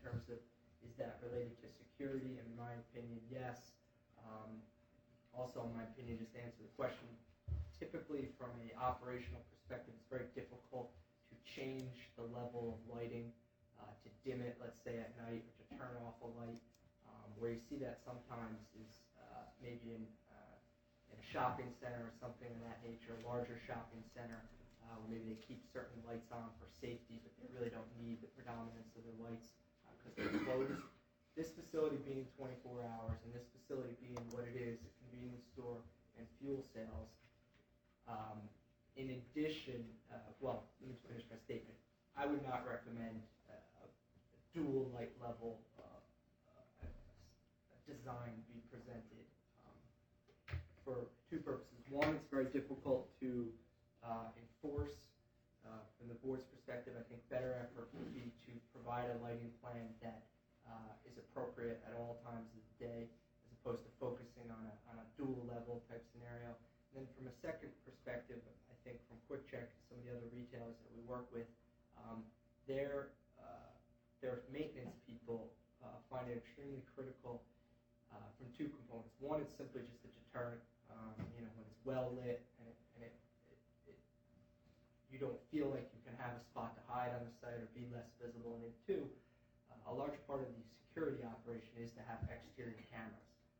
terms of, is that related to security? In my opinion, yes. Also, in my opinion, just to answer the question, typically from an operational perspective, it's very difficult to change the level of lighting, to dim it, let's say at night, or to turn off a light. Where you see that sometimes is maybe in a shopping center or something of that nature, a larger shopping center, where maybe they keep certain lights on for safety, but they really don't need the predominance of their lights because they're closed. This facility being 24 hours and this facility being what it is, a convenience store and fuel sales, in addition, well, let me finish my statement. I would not recommend a dual light level design be presented for two purposes. One, it's very difficult to enforce. From the board's perspective, I think better effort would be to provide a lighting plan that is appropriate at all times of the day, as opposed to focusing on a dual level type scenario. And then from a second perspective, I think from QuickCheck and some of the other retailers that we work with, their maintenance people find it extremely critical from two components. One, it's simply just a deterrent. When it's well lit and you don't feel like you can have a spot to hide on the site or be less visible. And then two, a large part of the security operation is to have exterior cameras.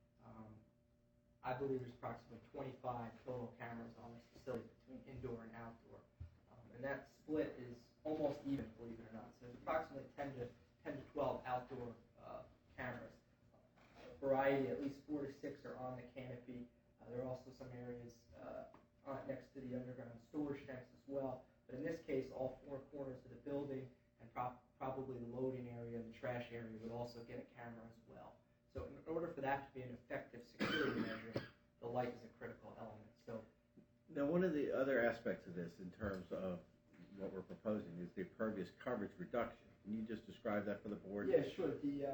I believe there's approximately 25 total cameras on this facility between indoor and outdoor. And that split is almost even, believe it or not. So there's approximately 10 to 12 outdoor cameras. A variety, at least 4 to 6 are on the canopy. There are also some areas next to the underground storage tanks as well. But in this case, all 4 corners of the building and probably the loading area and the trash area would also get a camera as well. So in order for that to be an effective security measure, the light is a critical element. So now, one of the other aspects of this in terms of what we're proposing is the impervious coverage reduction. Can you just describe that for the board? Yeah, sure.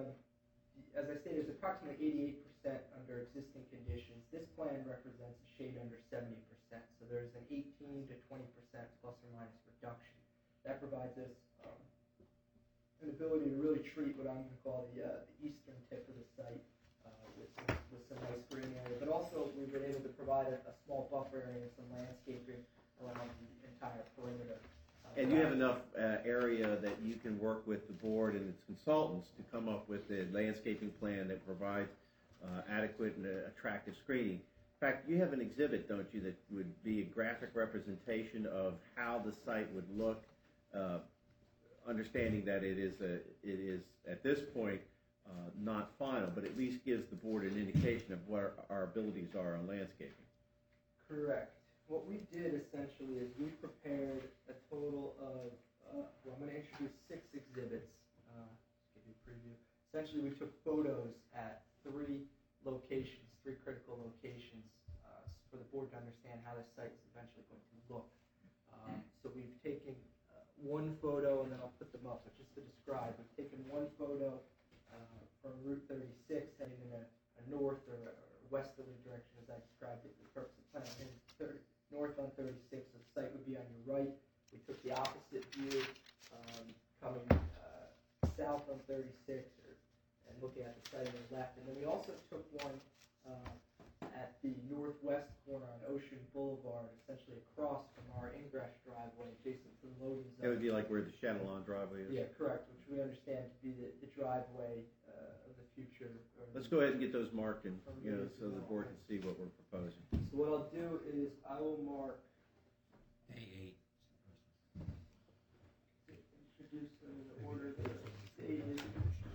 As I stated, it's approximately 88% under existing conditions. This plan represents a shade under 70%. So there's an 18 to 20% plus or minus reduction. That provides us an ability to really treat what I'm going to call the eastern tip of the site with some nice green area. But also we've been able to provide a small buffer area and some landscaping around the entire perimeter. And you have enough area that you can work with the board and its consultants to come up with a landscaping plan that provides adequate and attractive screening. In fact, you have an exhibit, don't you, that would be a graphic representation of how the site would look, understanding that it is at this point not final, but at least gives the board an indication of where our abilities are on landscaping. Correct. What we did essentially is we prepared a total of, I'm going to introduce 6 exhibits. Just give you a preview. Essentially, we took photos at 3 locations, 3 critical locations, for the board to understand how the site is eventually going to look. So we've taken one photo, and then I'll put them up, but just to describe, we've taken one photo from Route 36 heading in a north or westerly direction, as I described it, for the purpose of planning. North on 36, so the site would be on your right. We took the opposite view, coming south on 36, and looking at the site on the left. And then we also took one at the northwest corner on Ocean Boulevard, essentially across from our ingress driveway, adjacent to the loading zone. That would be like where the Chatillon driveway is? Yeah, correct, which we understand to be the driveway of the future. Let's go ahead and get those marked, and so the board can see what we're proposing. So what I'll do is I will mark A8. introduce them in the order that are stated.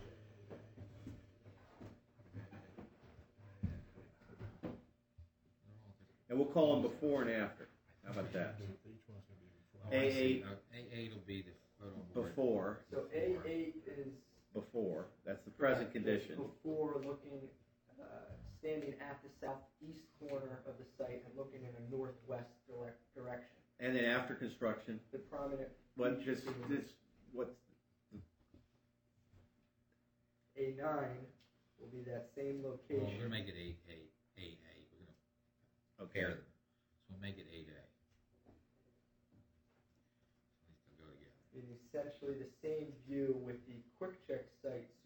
And we'll call them before and after. How about that? A8. A8 will be the photo board. Before. So A8 is Before. That's the present condition. Before looking, standing at the southeast corner of the site and looking in a northwest direction. And then after construction. The prominent. What's A9 will be that same location. Well, we're going to make it AA. We're going to pair them. So we'll make it 8A. At least they'll go together. It's essentially the same view with the QuickCheck site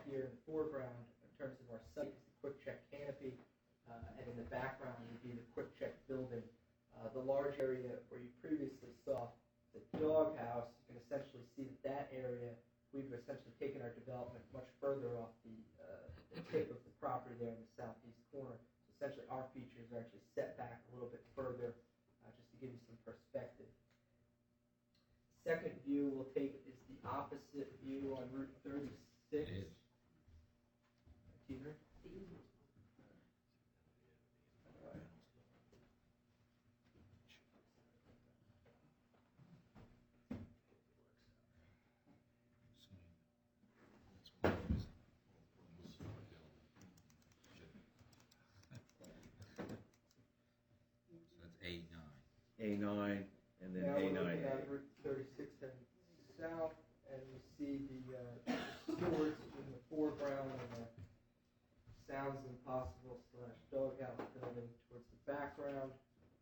here in the foreground in terms of our site is the Quick Check canopy, and in the background would be the Quick Check building. The large area where you previously saw the doghouse, you can essentially see that area, we've essentially taken our development much further off the tip of the property there in the southeast corner. So essentially our features are actually set back a little bit further, just to give you some perspective. Second view we'll take is the opposite view on Route 36. It is. Teaser? A9 and then Now we're A9A. looking at Route 36 heading south, and you see the stewards in the foreground and the Sounds Impossible / Doghouse building towards the background.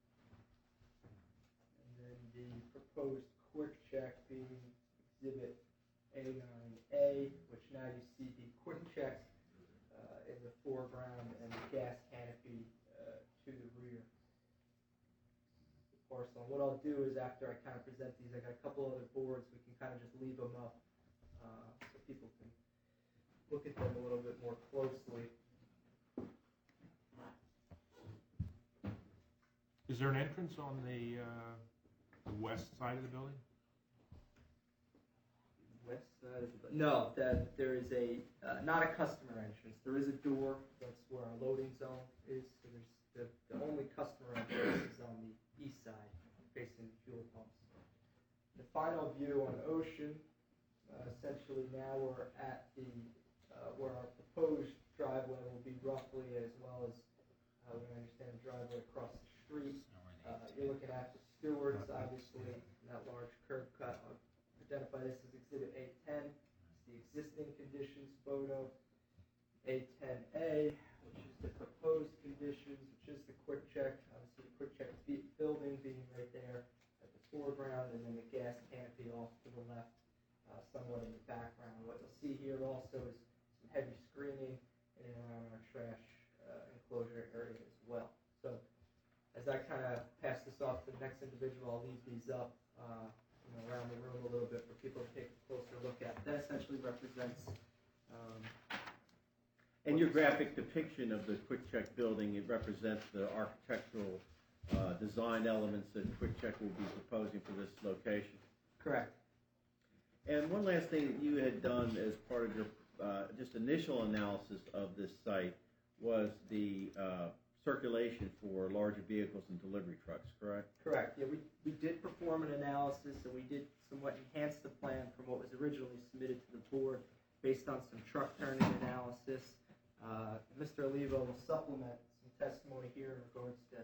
And then the proposed Quick Check being Exhibit A9A, which now you see the Quick Check in the foreground and the gas canopy to the rear. Parcel. And what I'll do is after I kind of present these, I got a couple other boards, we can kind of just leave them up so people can look at them a little bit more closely. Is there an entrance on the west side of the building? West side of the no, there is a not a customer entrance. There is a door. That's where our loading zone is. So there's the only customer entrance is on the east side, facing the fuel pumps. The final view on Ocean, essentially now we're at the where our proposed driveway will be roughly, as well as we understand the driveway across the street. You're looking at the stewards, obviously, and that large curb cut. I'll identify this as Exhibit A10. It's the existing conditions photo. A10A, which is the proposed conditions, which is the Quick Check. Obviously, the Quick Check building being right there at the foreground, and then the gas canopy off to the left, somewhat in the background. What you'll see here also is some heavy screening in and around our trash enclosure area as well. So, as I kind of pass this off to the next individual, I'll leave these up around the room a little bit for people to take a closer look at. That essentially represents. And your graphic depiction of the Quick Check building, it represents the architectural design elements that Quick Check will be proposing for this location. Correct. And one last thing that you had done as part of your just initial analysis of this site was the circulation for larger vehicles and delivery trucks, correct? Correct. Yeah, we did perform an analysis, and we did somewhat enhance the plan from what was originally submitted to the board based on some truck turning analysis. Mr. Olivo will supplement some testimony here in regards to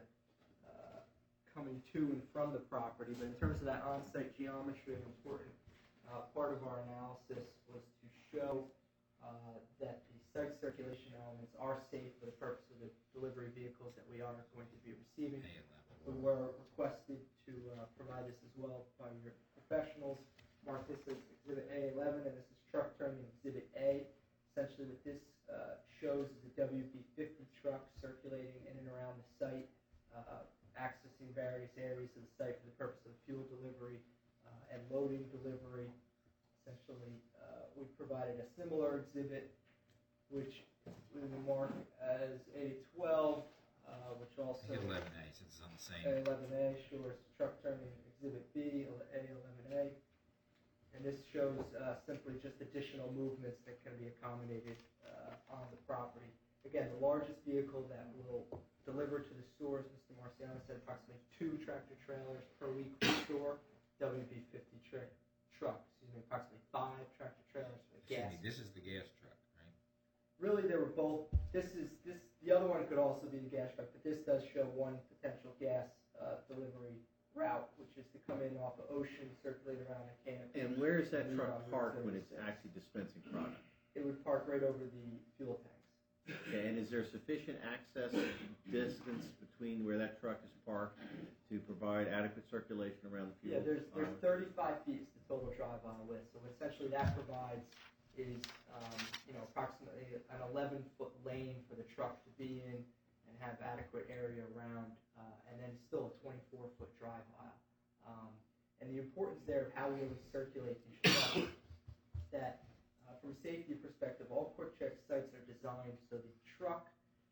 coming to and from the property, but in terms of that on-site geometry, an important part of our analysis was to show that the site circulation elements are safe for the purpose of the delivery vehicles that we are going to be receiving. We were requested to provide this as well by your professionals. Mark this as Exhibit A11, and this is truck turning Exhibit A. Essentially what this shows is a WB50 truck circulating in and around the site, accessing various areas of the site for the purpose of fuel delivery and loading delivery. Essentially, we provided a similar exhibit, which we will mark as A12, which also... A11A, since it's on the same... A11A, sure, it's truck turning Exhibit B, A11A. And this shows simply just additional movements that can be accommodated on the property. Again, the largest vehicle that will deliver to the stores, Mr. Marciano said approximately 2 tractor trailers per week per store, WB50 truck, approximately 5 tractor trailers for the gas. This is the gas truck, right? Really, they were both. The other one could also be the gas truck, but this does show one potential gas delivery route, which is to come in off of Ocean, circulate around the canopy. And where is that truck parked when it's actually dispensing product? It would park right over the fuel tanks. Okay, and is there sufficient access distance between where that truck is parked to provide adequate circulation around the fuel? Yeah, there's 35 feet is the total drive aisle width, so essentially that provides is, approximately an 11-foot lane for the truck to be in and have adequate area around, and then still a 24-foot drive aisle. And the importance there of how we always circulate these trucks is that, from a safety perspective, all QuickCheck sites are designed so the truck,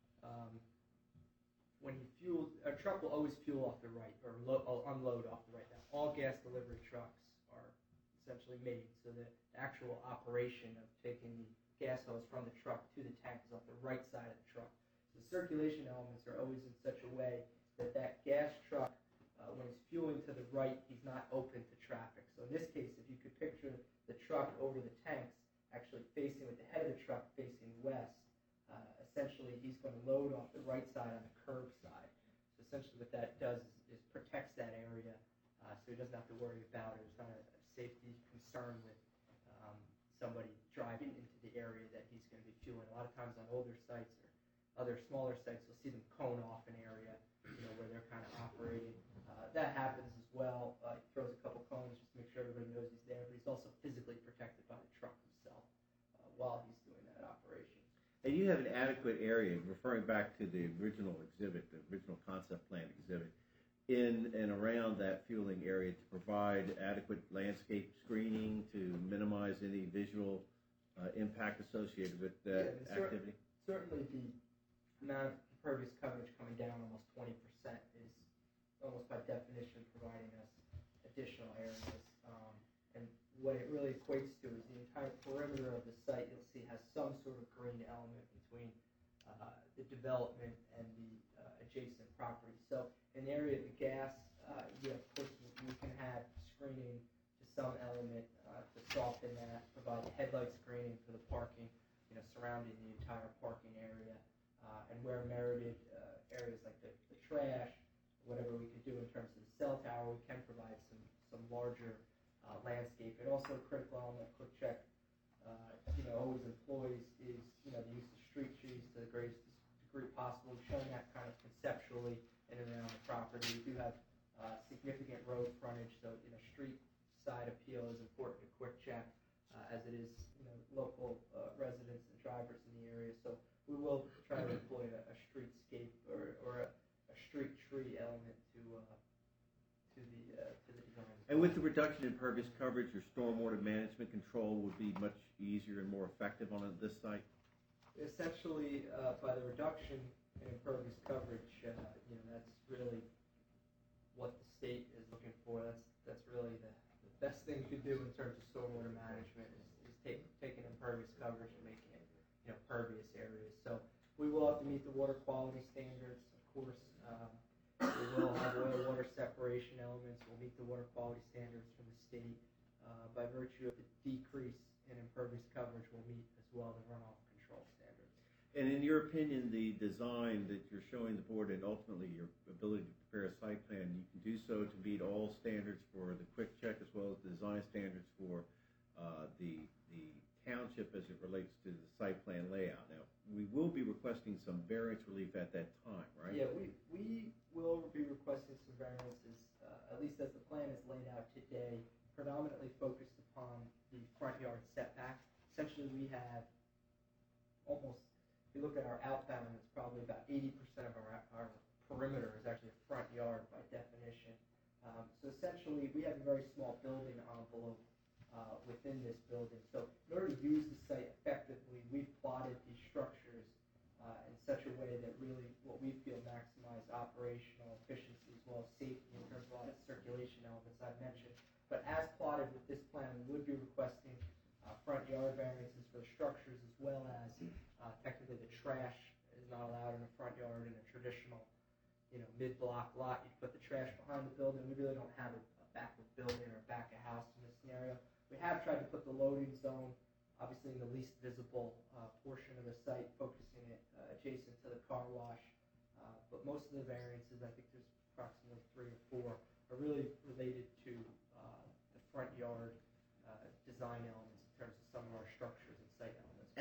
when he fuels, a truck will always fuel off the right or unload off the right. Now, all gas delivery trucks are essentially made so that the actual operation of taking the gas hose from the truck to the tank is off the right side of the truck. So the circulation elements are always in such a way that that gas truck, when he's fueling to the right, he's not open to traffic. So in this case, if you could picture the truck over the tanks actually facing with the head of the truck facing west, essentially he's going to load off the right side on the curb side. So essentially what that does is protects that area, so he doesn't have to worry about it. There's not a safety concern with somebody driving into the area that he's going to be fueling. A lot of times on older sites or other smaller sites, you'll see them cone off an area, where they're kind of operating. That happens as well. He throws a couple cones just to make sure everybody knows he's there, but he's also physically protected by the truck himself while he's doing that operation. And you have an adequate area, referring back to the original exhibit, the original concept plan exhibit, in and around that fueling area to provide adequate landscape screening to minimize any visual impact associated with that activity? Certainly the amount of impervious coverage coming down almost 20% is almost by definition providing us additional areas. And what it really equates to is the entire perimeter of the site, you'll see, has some sort of green element between the development and the adjacent property. So in the area of the gas, of course, we can have screening to some element to soften that, provide headlight screening for the parking, surrounding the entire parking area. And where merited areas like the trash, whatever we could do in terms of the cell tower, we can provide some larger landscape. And also a critical element QuickCheck always employs is the use of street trees to the greatest degree possible, showing that kind of conceptually in and around the property. We do have significant road frontage, so street side appeal is important to QuickCheck, as it is local residents and drivers in the area. So we will try to employ a streetscape or a street tree element to the design. And with the reduction in impervious coverage, your stormwater management control would be much easier and more effective on this site? Essentially, by the reduction in impervious coverage, that's really what the state is looking for. That's really the best thing you could do in terms of stormwater management is taking impervious coverage and making it pervious areas. So we will have to meet the water quality standards, of course. We will have oil water separation elements. We'll meet the water quality standards from the state. By virtue of the decrease in impervious coverage, we'll meet as well the runoff control standards. And in your opinion, the design that you're showing the board and ultimately your ability to prepare a site plan, you can do so to meet all standards for the QuickCheck as well as the design standards for the township as it relates to the site plan layout. Now, we will be requesting some variance relief at that time, right? Yeah, we will be requesting some variances, at least as the plan is laid out today, predominantly focused upon the front yard setback. Essentially, we have almost, if you look at our outbound, it's probably about 80% of our perimeter is actually a front yard by definition. So essentially, we have a very small building envelope within this building. So in order to use the site effectively, we've plotted these structures in such a way that really what we feel maximize operational efficiency as well as safety in terms of a lot of circulation elements I've mentioned. But as plotted with this plan, we would be requesting front yard variances for the structures as well as technically the trash is not allowed in a front yard in a traditional mid-block lot. You put the trash behind the building. We really don't have a backward building or a back of house in this scenario. We have tried to put the loading zone, obviously in the least visible portion of the site, focusing it adjacent to the car wash. But most of the variances, I think there's approximately 3 or 4, are really related to the front yard design elements in terms of some of our structures and site elements.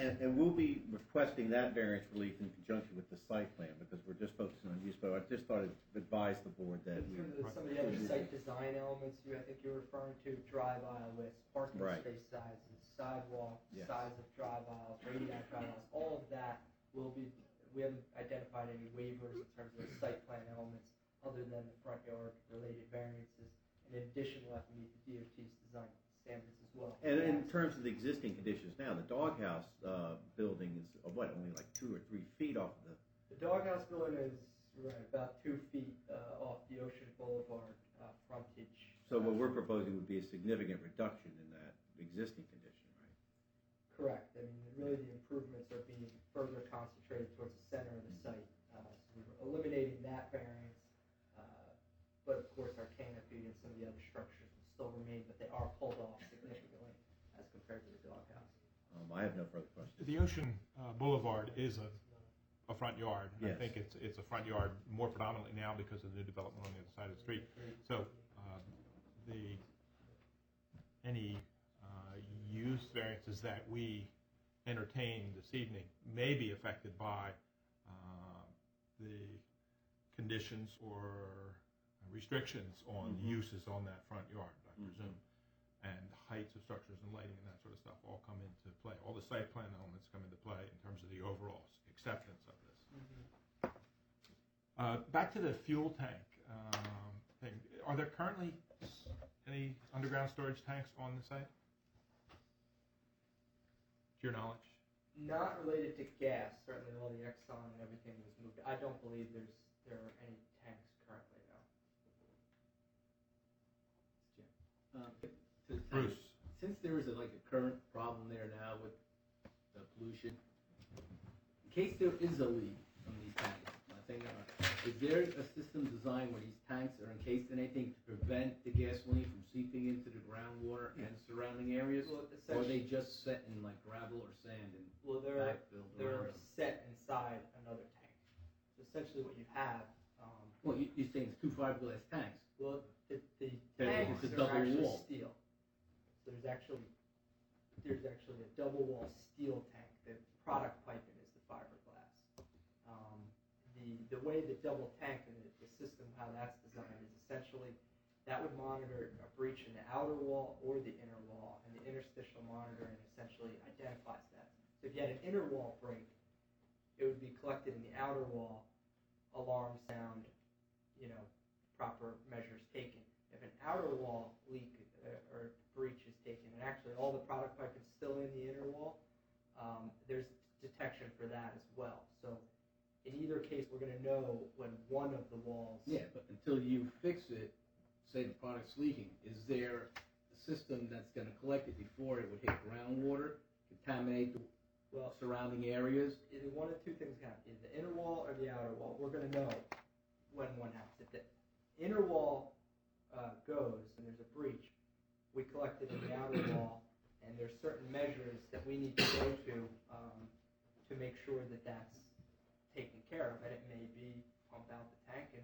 And we'll be requesting that variance relief in conjunction with the site plan, because we're just focusing on use, but I just thought I'd advise the board that In we. terms of some of the other site design elements, I think you're referring to drive aisle widths, parking Right. space sizes, sidewalk, Yes. size of drive aisles, radii drive aisles, all of that will be, we haven't identified any waivers in terms of site plan elements other than the front yard related variances. In addition, we'll have to meet the DOT's design standards as well. And in terms of the existing conditions now, the doghouse building is, only like 2 or 3 feet off of The doghouse building is about 2 feet off the Ocean Boulevard frontage. so what we're proposing would be a significant reduction in that existing condition, right? Correct. I mean, really the improvements are being further concentrated towards the center of the site. So we're eliminating that variance, but of course our canopy and some of the other structures will still remain, but they are pulled off significantly as compared to the doghouse. I have no further questions. The Ocean Boulevard is a front yard. Yes. I think it's a front yard more predominantly now because of the new development on the other side of the street. So any use variances that we entertain this evening may be affected by the conditions or restrictions on uses on that front yard, I presume. And heights of structures and lighting and that sort of stuff all come into play. All the site plan elements come into play in terms of the overall acceptance of this. Back to the fuel tank thing. Are there currently any underground storage tanks on the site? To your knowledge? Not related to gas. Certainly all the Exxon and everything was moved. I don't believe there are any tanks currently, no. Bruce. Since there is a current problem there now with the pollution, in case there is a leak from these tanks, is there a system designed where these tanks are encased in anything to prevent the gasoline from seeping into the groundwater and surrounding areas? Well, Or are they just set in gravel or sand and Well, backfilled they're around them? set inside another tank. So essentially what you have, Well, you're saying it's 2 fiberglass tanks. well, the Yeah, tanks it's a are double actually wall. steel. So there's actually a double wall steel tank. The product piping is the fiberglass. The way the double tank and the system, how that's designed, is essentially that would monitor a breach in the outer wall or the inner wall, and the interstitial monitoring essentially identifies that. So if you had an inner wall break, it would be collected in the outer wall, alarm sound, proper measures taken. If an outer wall leak or breach is taken, and actually all the product pipe is still in the inner wall, there's detection for that as well. So in either case, we're going to know when one of the walls. Yeah, but until you fix it, say the product's leaking, is there a system that's going to collect it before it would hit groundwater, contaminate the surrounding areas? Either one of two things happen: either the inner wall or the outer wall. We're going to know when one happens. If the inner wall goes and there's a breach, we collect it in the outer wall, and there's certain measures that we need to go to make sure that that's taken care of. And it may be pump out the tank and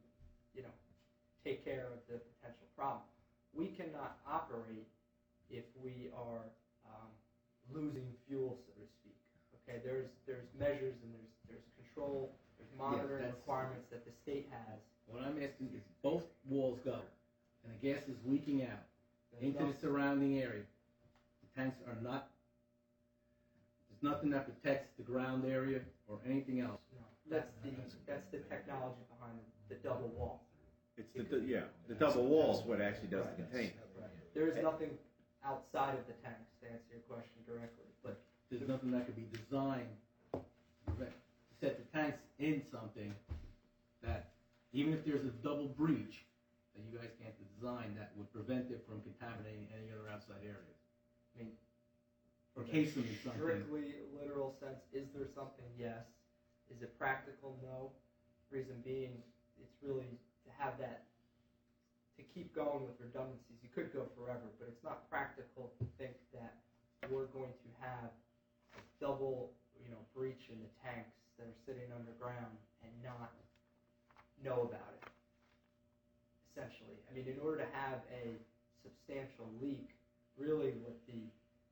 take care of the potential problem. We cannot operate if we are losing fuel, so to speak. Okay, there's measures and there's control, there's monitoring requirements that the state has. What I'm asking is both walls go, and the gas is leaking out There's into the surrounding area. The tanks are not, there's nothing that protects the ground area or anything else. No, that's the technology behind the double wall. It's the double wall is what actually does the containment. There is nothing outside of the tanks, to answer your question directly, but There's nothing that could be designed to set the tanks in something that, even if there's a double breach, that you guys can't design that would prevent it from contaminating any other outside areas. I mean, Encase them in something. strictly literal sense, is there something? Yes. Is it practical? No. Reason being, it's really to have that, to keep going with redundancies. You could go forever, but it's not practical to think that we're going to have a double, breach in the tanks that are sitting underground and not know about it. Essentially, I mean, in order to have a substantial leak, really what the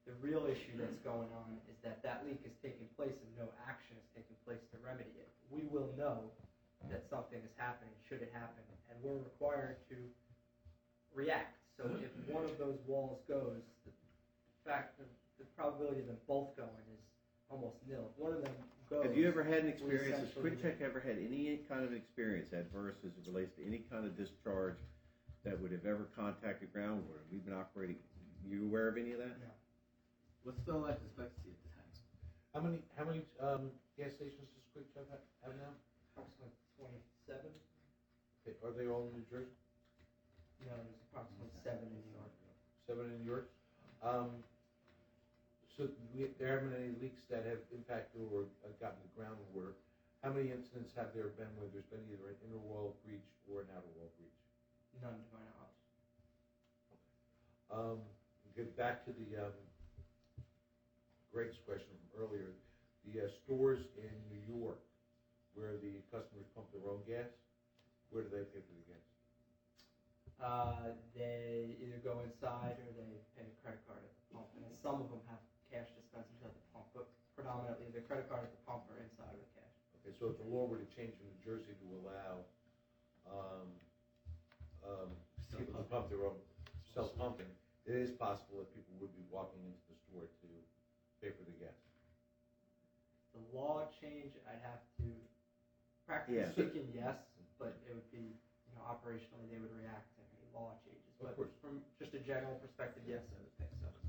The real issue that's going on is that leak is taking place and no action is taking place to remedy it. We will know that something is happening, should it happen, and we're required to react. So if one of those walls goes, the probability of them both going is almost nil. If one of them goes... Have you ever had an experience, has essentially- QuickCheck ever had any kind of experience adverse as it relates to any kind of discharge that would have ever contacted groundwater? We've been operating, you aware of any of that? No. What's the life expectancy of the tanks? How many gas stations does QuickCheck have now? Approximately 27? Okay, are they all in New Jersey? No, there's approximately 7 in New York. 7 in New York? So there haven't been any leaks that have impacted or gotten the groundwater. How many incidents have there been where there's been either an inner wall breach or an outer wall breach? None to my knowledge. Get back to the Greg's question from earlier. The stores in New York where the customers pump their own gas, where do they pay for the gas? They either go inside or they pay a credit card at the pump. And some of them have cash dispensers at the pump, but predominantly the credit card at the pump or inside with cash. Okay, so if the law were to change in New Jersey to allow people to pump their own self-pumping, it is possible that people would be walking into the store to pay for the gas. The law change, I'd have to, practically Yeah. speaking, yes, but it would be, operationally they would react to any law changes. Of But course. from just a general perspective, yes, I would think so.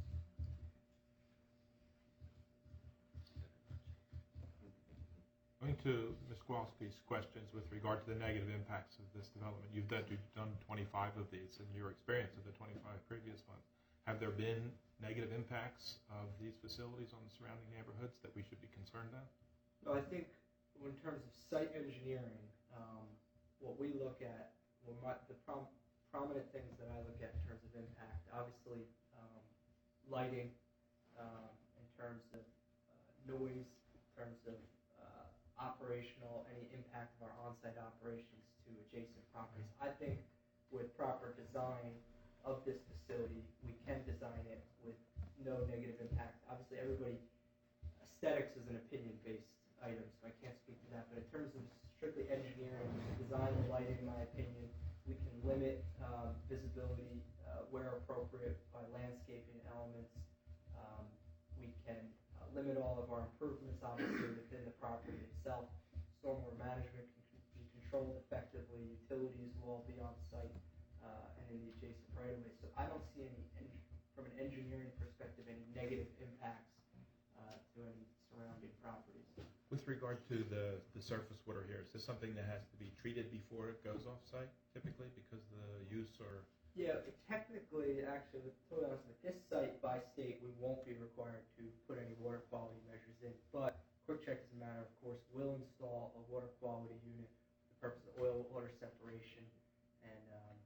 Going to Ms. Kowalski's questions with regard to the negative impacts of this development. You've done 25 of these in your experience of the 25 previous ones. Have there been negative impacts of these facilities on the surrounding neighborhoods that we should be concerned of? Well, I think in terms of site engineering, what we look at, the prominent things that I look at in terms of impact, obviously lighting, in terms of noise, in terms of operational, any impact of our on-site operations to adjacent properties. I think with proper design of this facility, we can design it with no negative impact. Obviously, aesthetics is an opinion-based item, so I can't speak to that. But in terms of strictly engineering, design and lighting, in my opinion, we can limit visibility where appropriate by landscaping elements. We can limit all of our improvements, obviously, within the property itself. Stormwater management can be controlled effectively. Utilities will all be on site and in the adjacent right-of-way. So I don't see from an engineering perspective, any negative impacts to any surrounding properties. With regard to the surface water here, is this something that has to be treated before it goes off-site, typically, because the use or... Yeah, technically, actually, to be honest, with this site by state, we won't be required to put any water quality measures in. But QuickCheck, as a matter of course, will install a water quality unit for the purpose of oil-water separation and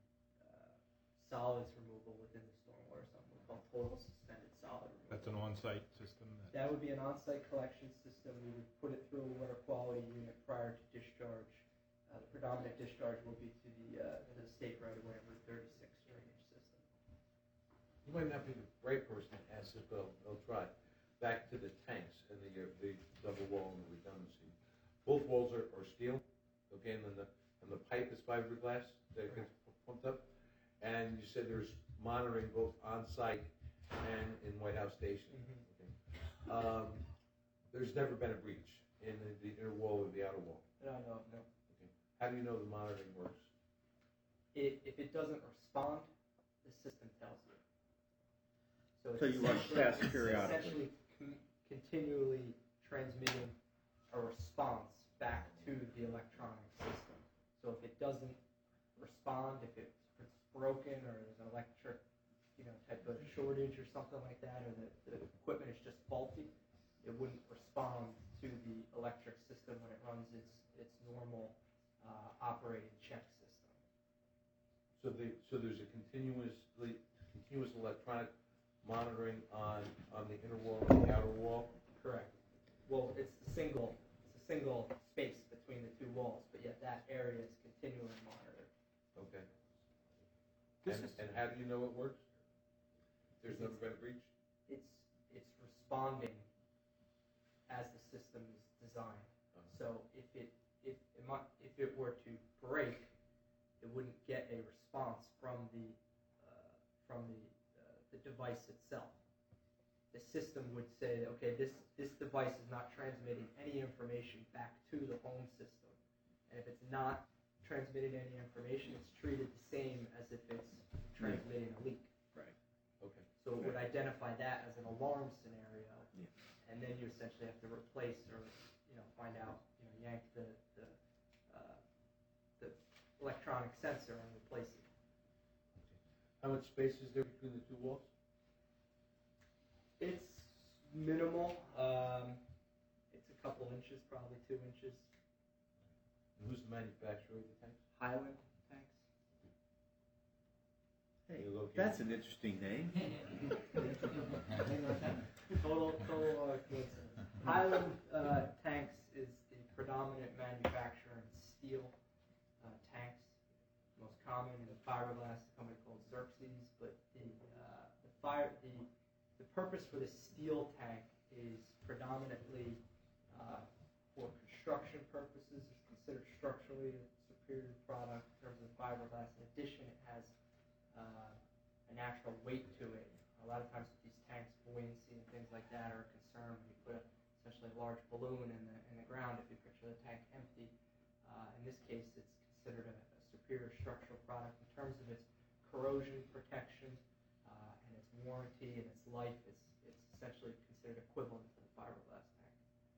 solids removal within the stormwater, something we call total suspended solid removal. That's an on-site system? That would be an on-site collection system. We would put it through a water quality unit prior to discharge. The predominant discharge will be to the state right-of-way of Route 36 drainage system. You might not be the right person to ask this, but I'll try. Back to the tanks and the double wall and the redundancy. Both walls are steel, okay, and then the pipe is fiberglass that gets pumped up. And you said there's monitoring both on-site and in White House Station. Mm-hmm. Okay. There's never been a breach in the inner wall or the outer wall. That I know of, no. Okay. How do you know the monitoring works? If it doesn't respond, the system tells you. So you run tests periodically. Essentially continually transmitting a response back to the electronic system. So if it doesn't respond, if it's broken or there's an electric, type of shortage or something like that, or the equipment is just faulty, it wouldn't respond to the electric system when it runs its normal operating check system. So there's a continuous electronic monitoring on the inner wall and the outer wall. Correct. Well, it's a single space between the two walls, but yet that area is continually monitored. Okay. This And is- how do you know it works? There's never been a breach? responding as the system is designed. So if it were to break, it wouldn't get a response from the device itself. The system would say, okay, this device is not transmitting any information back to the home system, and if it's not transmitting any information, it's treated the same as if it's transmitting a leak. Right. Okay. So it would identify that as an alarm scenario, Yeah. and then you essentially have to replace or find out, yank the electronic sensor and replace it. How much space is there between the two walls? It's minimal. It's a couple inches, probably 2 inches. And who's the manufacturer of the tanks? Highland tanks. Hey, You're located- that's an interesting name. Total coincidence. Highland Tanks is the predominant manufacturer in steel tanks. Most common in fiberglass, a company called Xerxes. But the purpose for the steel tank is predominantly for construction purposes. It's considered structurally a superior product in terms of fiberglass. In addition, it has a natural weight to it. A lot of times with these tanks, buoyancy and things like that are a concern when you put essentially a large balloon in the ground if you picture the tank empty. In this case, it's considered a superior structural product in terms of its corrosion protection and its warranty and its life. It's essentially considered equivalent to the fiberglass tank.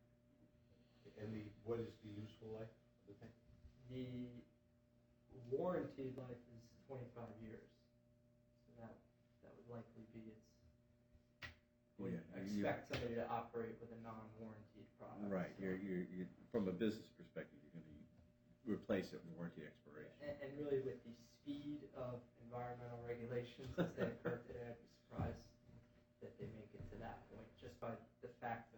And what is the useful life of the tank? The warranty life is 25 years. So that would likely be its. Would expect somebody to operate with a non-warranted product. Right. So. You're from a business perspective, you're going to replace it with warranty expiration. And really, with the speed of environmental regulations as they occur today, I'd be surprised that they make it to that point, just by the fact of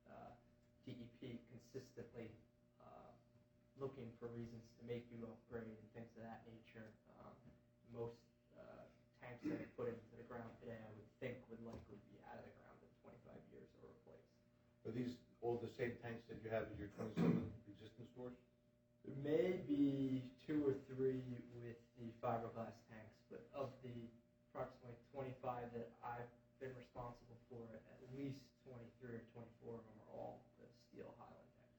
DEP consistently looking for reasons to make you upgrade and things of that nature. Most tanks that are put into the ground today, I would think, would likely be out of the ground in 25 years or replaced. Are these all the same tanks that you have in your 27 existing stores? There may be 2 or 3 with the fiberglass tanks, but of the approximately 25 that I've been responsible for, at least 23 or 24 of them are all the steel Highland tanks.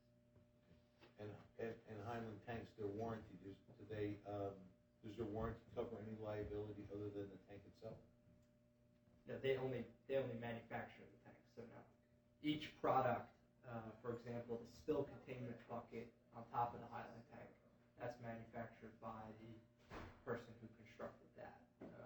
And Highland tanks, their warranty, does their warranty cover any liability other than the tank itself? No, they only manufacture the tanks. So now, each product, for example, the spill containment bucket on top of the Highland tank, that's manufactured by the person who constructed that.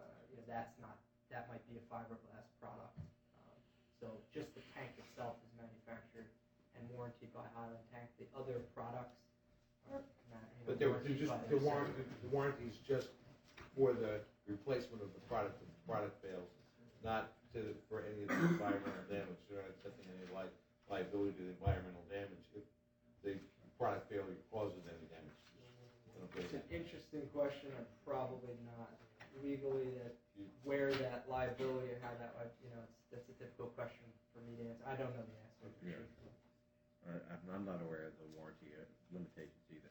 That might be a fiberglass product. So just the tank itself is manufactured and warranted by Highland Tank. The other products are But they're warranted just by the themselves. warranty is just for the replacement of the product if the product fails, not for any of the environmental damage. They're not accepting any liability to the environmental damage if the product failure causes any damage. It's an interesting question. I'm probably not legally where that liability and how that would, that's a difficult question for me to answer. I don't know the answer. Yeah. I'm not aware of the warranty limitations either.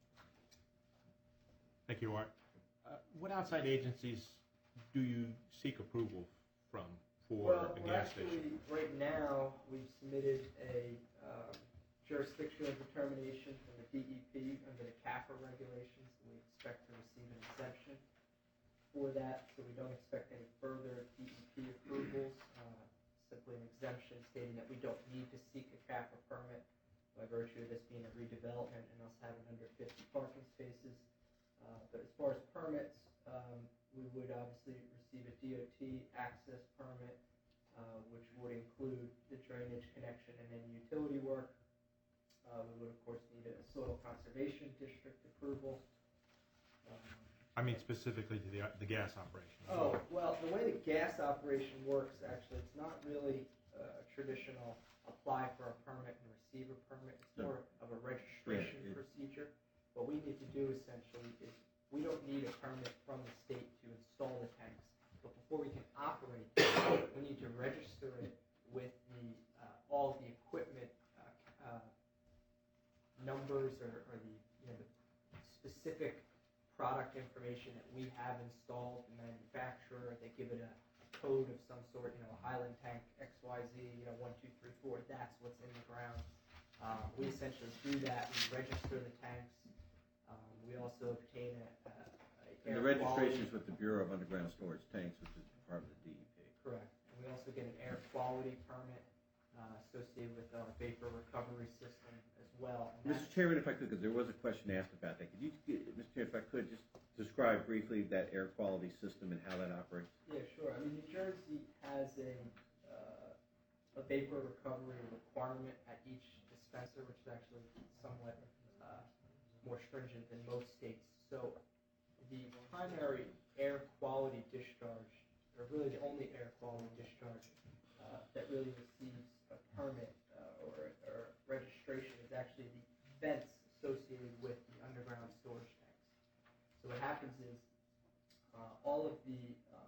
Thank you, Art. What outside agencies do you seek approval from for Well, the we're gas actually, station? right now, we've submitted a jurisdictional determination from the DEP under the CAFR regulations. We expect to receive an exemption for that, so we don't expect any further DEP approvals. Simply an exemption stating that we don't need to seek a CAFR permit by virtue of this being a redevelopment and us having under 50 parking spaces. But as far as permits, we would obviously receive a DOT access permit, which would include the drainage connection and any utility work. We would, of course, need a soil conservation district approval. I mean specifically to the gas operation. Oh, well, the way the gas operation works, actually, it's not really a traditional apply for a permit and receive a permit. It's more of a registration procedure. What we need to do, essentially, is we don't need a permit from the state to install the tanks. But before we can operate them, we need to register it with the those are the specific product information that we have installed, the manufacturer. They give it a code of some sort, a Highland tank XYZ, 1, 2, 3, 4. That's what's in the ground. We essentially do that. We register the tanks. We also obtain And the registration is with the Bureau of Underground Storage Tanks, which is part of the DEP. Correct. And we also get an air quality permit associated with our vapor recovery system as well. And Mr. Chairman, if I could, because there was a question asked about that, could you, Mr. Chairman, if I could, just describe briefly that air quality system and how that operates? Yeah, sure. New Jersey has a vapor recovery requirement at each dispenser, which is actually somewhat more stringent than most states. So the primary air quality discharge, or really the only air quality discharge that really receives a permit or registration is actually the vents associated with the underground storage tanks. So what happens is all of the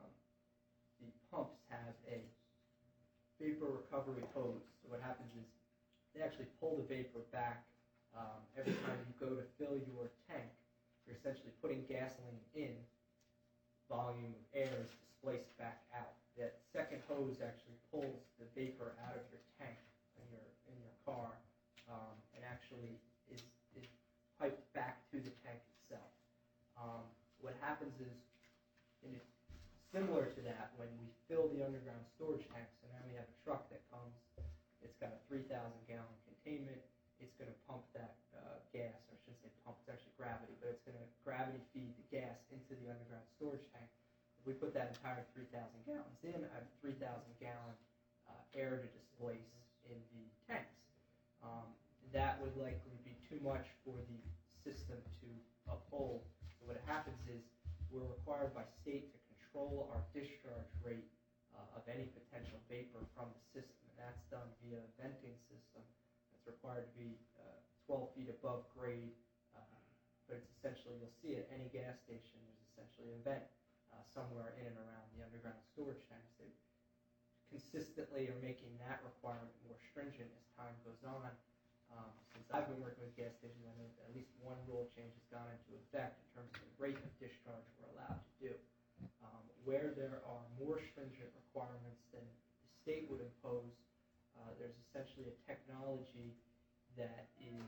pumps have a vapor recovery hose. So what happens is they actually pull the vapor back every time you go to fill your tank. You're essentially putting gasoline in, volume of air is displaced back out. That second hose actually pulls the vapor out of your tank in your car, and actually is piped back to the tank itself. What happens is, and it's similar to that, when we fill the underground storage tank, so now we have a truck that comes, it's got a 3,000 gallon containment, it's going to pump that gas, or I shouldn't say pump, it's actually gravity, but it's going to gravity feed the gas into the underground storage tank. If we put that entire 3,000 gallons in, I have 3,000 gallon air to displace in the tanks. That would likely be too much for the system to uphold. So what happens is we're required by state to control our discharge rate of any potential vapor from the system, and that's done via a venting system that's required to be 12 feet above grade, but it's essentially, you'll see at any gas station, there's essentially a vent somewhere in and around the underground storage tanks. They consistently are making that requirement more stringent as time goes on. Since I've been working with gas stations, I know that at least one rule change has gone into effect in terms of the rate of discharge we're allowed to do. Where there are more stringent requirements than the state would impose, there's essentially a technology that is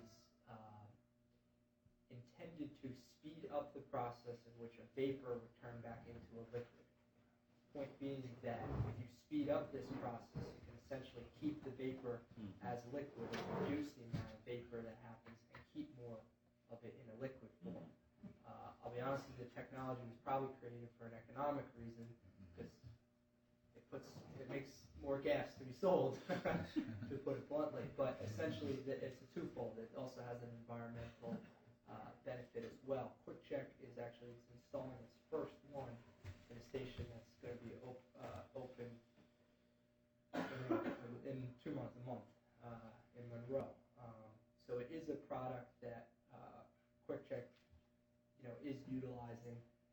intended to speed up the process in which a vapor would turn back into a liquid. Point being that if you speed up this process, you can essentially keep the vapor as liquid and reduce the amount of vapor that happens and keep more of it in a liquid form. I'll be honest with you, the technology was probably created for an economic reason because it makes more gas to be sold, to put it bluntly. But essentially, it's a twofold. It also has an environmental benefit as well. QuickCheck is actually installing its first one in a station that's going to be open in 2 months, a month, in Monroe. So it is a product that QuickCheck, is utilizing.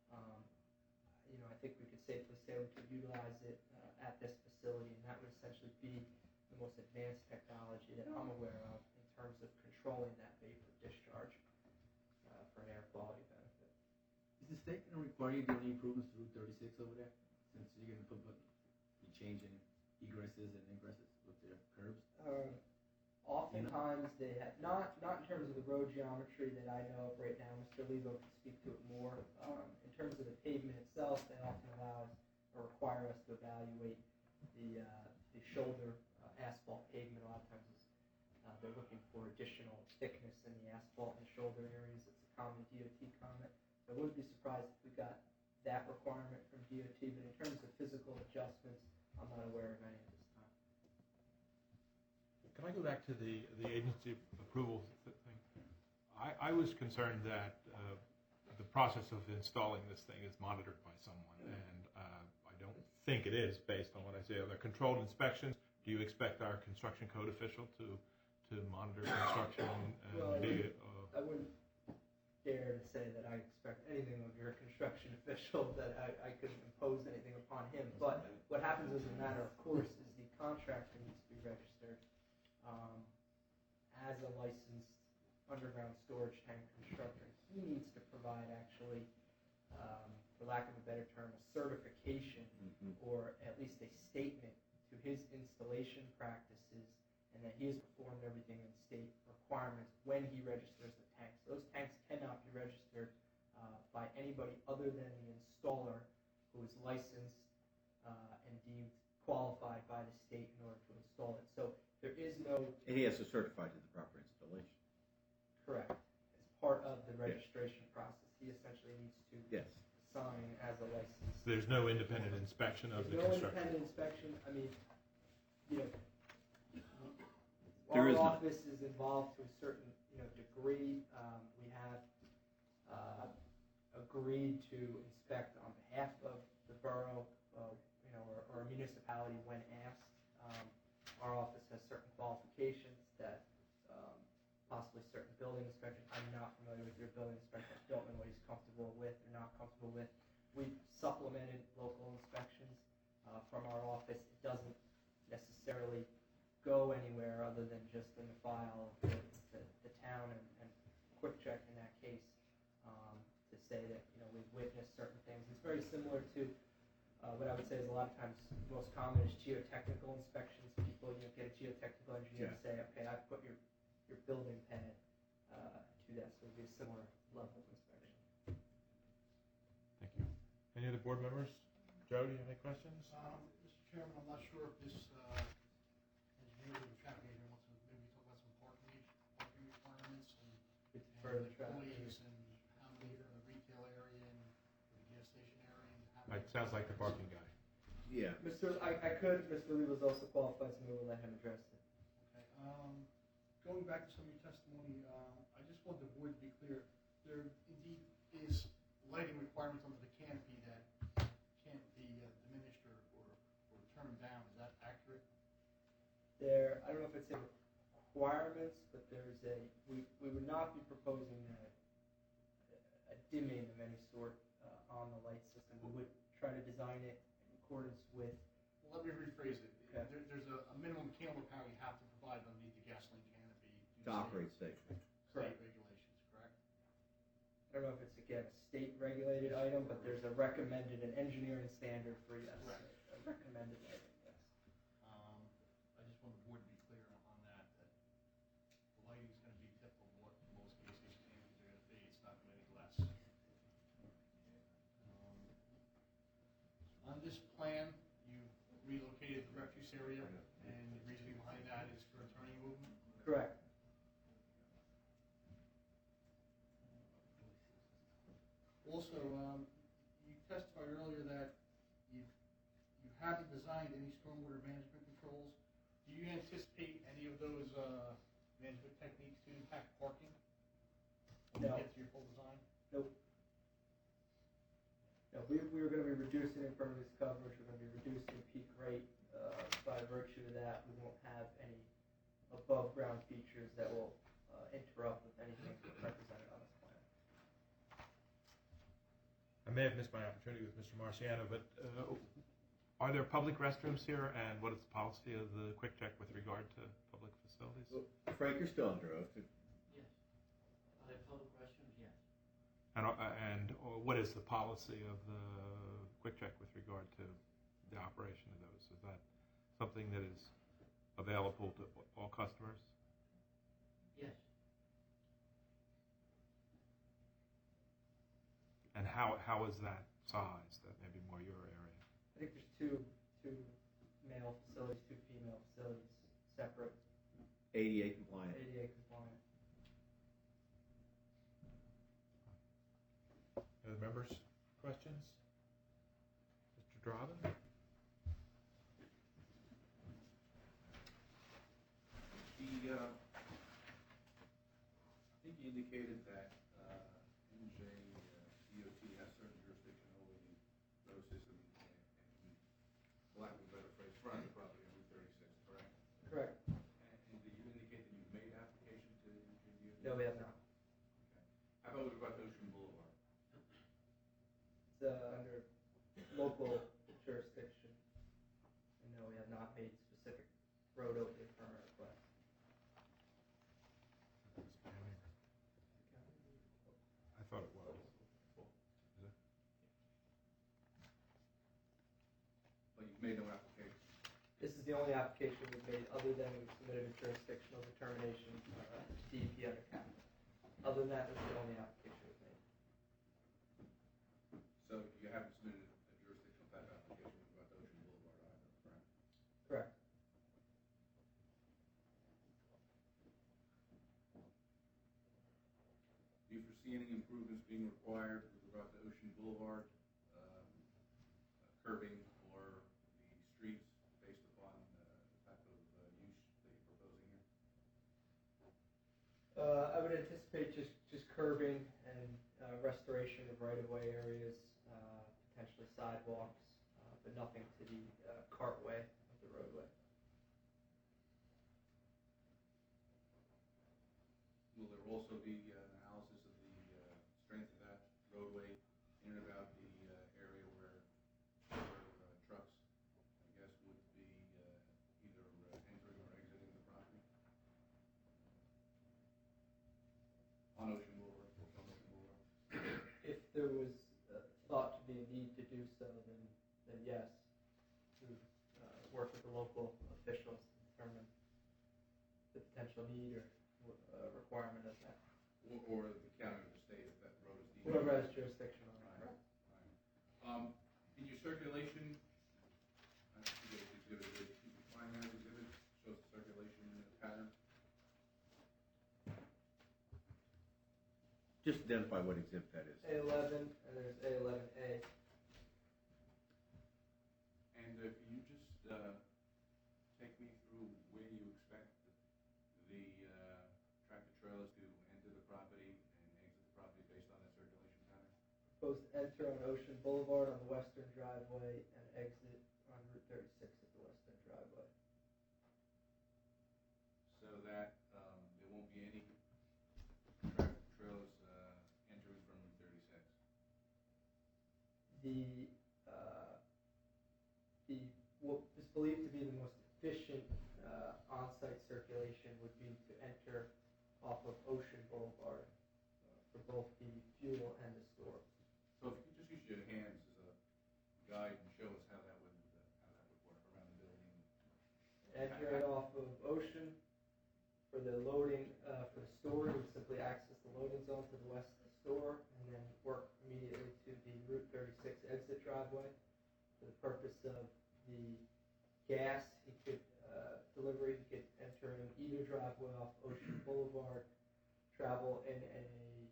I think we could safely say we could utilize it at this facility, and that would essentially be the most advanced technology that I'm aware of in terms of controlling that vapor discharge for an air quality benefit. Is the state going to require you to do any improvements to Route 36 over there? Since you're going to be changing egresses and ingresses with their curbs? Oftentimes they have, not in terms of the road geometry that I know of right now, Mr. Lebo can speak to it more. In terms of the pavement itself, they often allow us or require us to evaluate the shoulder asphalt pavement. A lot of times they're looking for additional thickness in the asphalt in the shoulder areas. It's a common DOT comment. I wouldn't be surprised if we got that requirement from DOT, but in terms of physical adjustments, I'm not aware of any at this time. Can I go back to the agency approval thing? I was concerned that the process of installing this thing is monitored by someone, and I don't think it is based on what I see. Are there controlled inspections? Do you expect our construction code official to monitor construction? I wouldn't dare to say that I expect anything of your construction official, that I could impose anything upon him. But what happens as a matter of course is the contractor needs to be registered as a licensed underground storage tank constructor. He needs to provide actually, for lack of a better term, a certification or at least a statement to his installation practices and that he has performed everything in state requirements when he registers the tanks. Those tanks cannot be registered by anybody other than the installer who is licensed and deemed qualified by the state in order to install it. So there is no... And he has to certify to the proper installation. Correct. As part of the registration process, he essentially needs to Yes. sign as a license. There's no independent inspection of the There's no construction. independent inspection. I mean, you know, There our is none. office is involved to a certain, degree. We have agreed to inspect on behalf of the borough, or a municipality when asked. Our office has certain qualifications that possibly certain building inspections. I'm not familiar with your building inspector. I don't know what he's comfortable with or not comfortable with. We've supplemented local inspections from our office. It doesn't necessarily go anywhere other than just in the file of the town and Quick Check in that case to say that we've witnessed certain things. It's very similar to what I would say is a lot of times most common is geotechnical inspections. People get a geotechnical engineer to say, okay, I put your building pad to that, so it would be a similar level of inspection. Thank you. Any other board members? Joe, do you have any questions? Mr. Chairman, I'm not sure if this engineer or traffic agent wants to maybe talk about some parking requirements and For the traffic. employees and how many for the retail area and for the gas station area and how many. It sounds like the parking guy. Yeah. Mr. Lee was also qualified, so we will let him address it. Okay, going back to some of your testimony, I just want the board to be clear, there indeed is lighting requirements under the canopy that can't be diminished or turned down, is that accurate? I don't know if it's in requirements, but we would not be proposing a dimming of any sort on the light system. We would try to design it in accordance with. Well, let me rephrase it. Okay. There's a minimum candle power you have to provide underneath the gasoline canopy. To operate safely. State regulations, correct? I don't know if it's, again, a state-regulated item, but there's an engineering standard for, yes, Correct. a recommended item, yes. I just want the board to be clear on that the lighting is going to be typical of what most gas station canopies are going to be. It's not going to be any less. On this plan, you relocated the refuse area, and the reasoning behind that is for turning movement? Correct. Also, you testified earlier that you haven't designed any stormwater management controls. Do you anticipate any of those management techniques to impact parking when No. you get to your full design? Nope. No, we were going to be reducing impervious coverage. We're going to be reducing peak rate. By virtue of that, we won't have any above-ground features that will interrupt with anything represented on this plan. I may have missed my opportunity with Mr. Marciano, but are there public restrooms here, and what is the policy of the Quick Check with regard to public facilities? Well, Frank, you're still under oath. Yes. Are there public restrooms? Yes. And what is the policy of the Quick Check with regard to the operation of those? Is that something that is available to all customers? Yes. And how is that sized? That may be more your area. I think there's two male facilities, two female facilities, separate, ADA compliant. ADA compliant. Other members, questions? Mr. Dravin? I think you indicated that NJ DOT has certain jurisdiction over the road system and for lack of a better phrase, front of the property on Route 36, correct? Correct. And did you indicate that you've made application to NJ DOT? No, we have not. How about with Ocean Boulevard? It's under local jurisdiction. And no, we have not made specific road opening permit requests. made no application. This is the only application we've made, other than we submitted a jurisdictional determination, DEP under CAP. Other than that, this is the only application we've made. So you haven't submitted a jurisdictional type application with about Ocean Boulevard either, correct? Correct. Do you foresee any improvements being required with regard to Ocean Boulevard, curbing or the streets based upon the type of use that you're proposing here? I would anticipate just curbing and restoration of right-of-way areas, potentially sidewalks, but nothing to the cartway of the roadway. Will there also be an analysis of the strength of that roadway in and about the area where trucks, I guess, would be either entering or exiting the property? On Ocean Boulevard, or from Ocean Boulevard? If there was thought to be a need to do so, then yes, we would work with the local officials to determine the potential need or requirement of that. Or the county or the state, if that road is deemed. Whoever has jurisdiction on it. Right. In your circulation, I forget if exhibit it is, you can find that exhibit, shows the circulation pattern. Just identify what exhibit that is. A11, and there's A11A. And if you just take me through where you expect the tractor trailers to enter the property and exit the property based on that circulation pattern. Supposed to enter on Ocean Boulevard on the western driveway and exit on Route 36 at the western driveway. So that there won't be any tractor trailers entering from Route 36. What is believed to be the most efficient on-site circulation would be to enter off of Ocean Boulevard for both the fuel and the store. So if you could just use your hands as a guide and show us how that would work around the building. Entering off of Ocean for the loading, for the store, you would simply access the loading zone to the west of the store and then work immediately to the Route 36 exit driveway. For the purpose of the gas, delivery, he could enter in either driveway off Ocean Boulevard, travel in a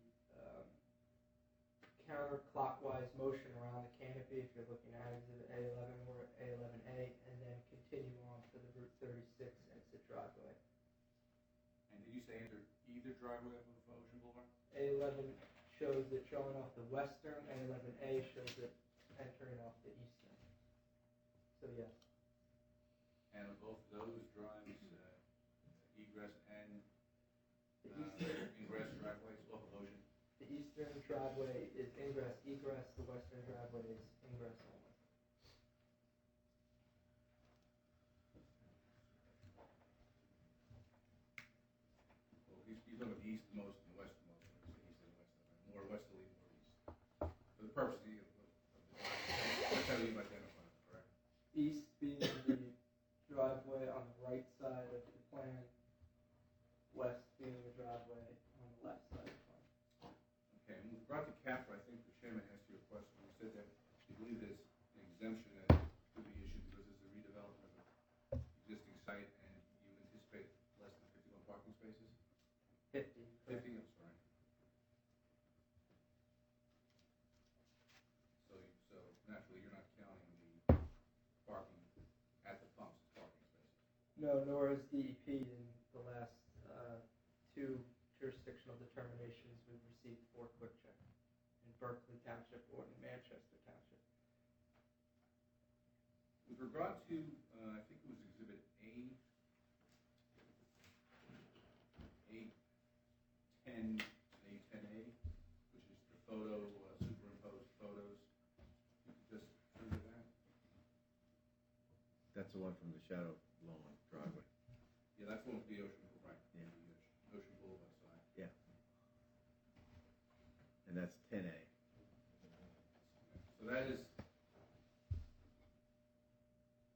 counterclockwise motion around the canopy if you're looking at exhibit A11 or A11A, and then continue on to the Route 36 exit driveway. And did you say enter either driveway off of Ocean Boulevard? A11 shows it showing off the western, A11A shows it entering off the eastern. So yes. And of both those drives, egress and The eastern, ingress driveways off of Ocean? the eastern driveway is ingress, egress, the western driveway is ingress only. Well, he's talking about the easternmost and the westernmost, when you say east and west, more westerly, more east. For the purpose of the that's how you identify it, correct? East being the driveway on the right side of the plan, west being the driveway on the left side of the plan. Okay, and with regard to CAFRA, I think the chairman asked you a question. You said that you believe there's an exemption that could be issued because there's a redevelopment of an existing site and you anticipate less than 51 parking spaces? 50. 50, I'm sorry. So naturally, you're not counting the parking at the pumps as parking spaces. No, nor has DEP in the last two jurisdictional determinations we've received for Quick Check in Berkeley Township or in Manchester Township. With regard to, I think it was Exhibit A10, A10A, which is the photo, superimposed photos. You could just turn to that. That's the one from the Shadow Lawn driveway. Yeah, that's one with the Ocean, right? Yeah. The Ocean Boulevard side. Yeah. And that's 10A. So that is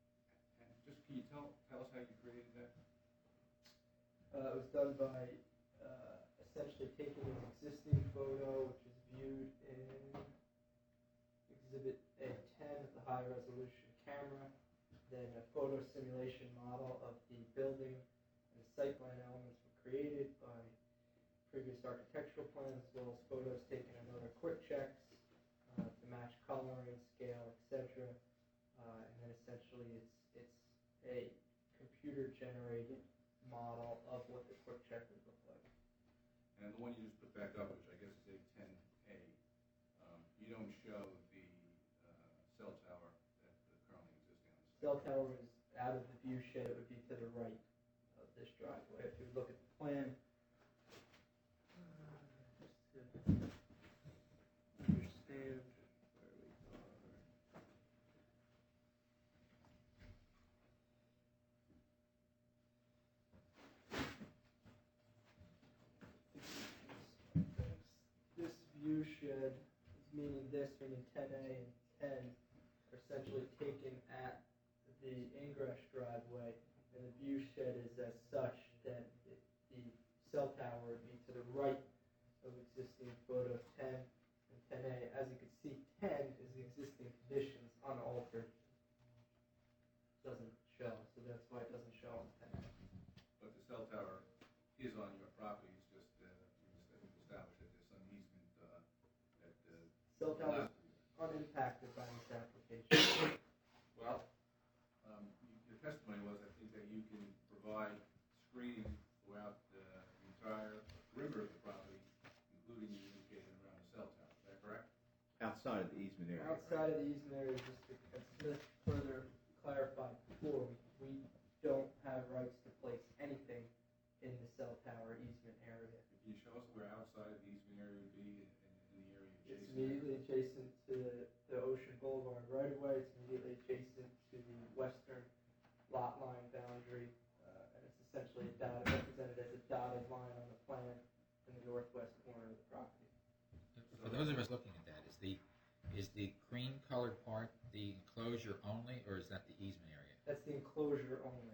It was done by essentially taking an existing photo, which is viewed in Exhibit A10 of the high resolution camera, then a photo simulation model of the building and site plan elements were created by previous architectural plans, as well as photos taken and other quick checks to match coloring, scale, etc. And then essentially it's a computer-generated model of what the quick check would look like. And the one you just put back up, which I guess is A10A, you don't show the cell tower that currently existing on the site. Cell tower is out of the view shed, it would be to the right of this driveway. If you look at the plan, just to understand where we are. This view shed, meaning 10A and 10, are essentially taken at the ingress driveway, and the view shed is as such that the cell tower would be to the right of existing photo 10 and 10A. As you can see, 10 is the existing conditions unaltered. Doesn't show, so that's why it doesn't show on 10A. But the cell tower is on your property, it's just you established that there's some easement that Cell tower is unimpacted by this application. well, your testimony was, I think, that you can provide screening throughout the entire perimeter of the property, including you indicated around the cell tower. Is that correct? Outside of the easement area. Outside of the easement area, just as Smith further clarified before, we don't have rights to place anything in the cell tower easement area. Can you show us where outside of the easement area would be in the area It's adjacent? immediately adjacent to the Ocean Boulevard right of way. It's immediately adjacent to the western lot line boundary, and it's essentially represented as a dotted line on the plan in the northwest corner of the property. For those of us looking at that, is the cream colored part the enclosure only, or is that the easement area? That's the enclosure only.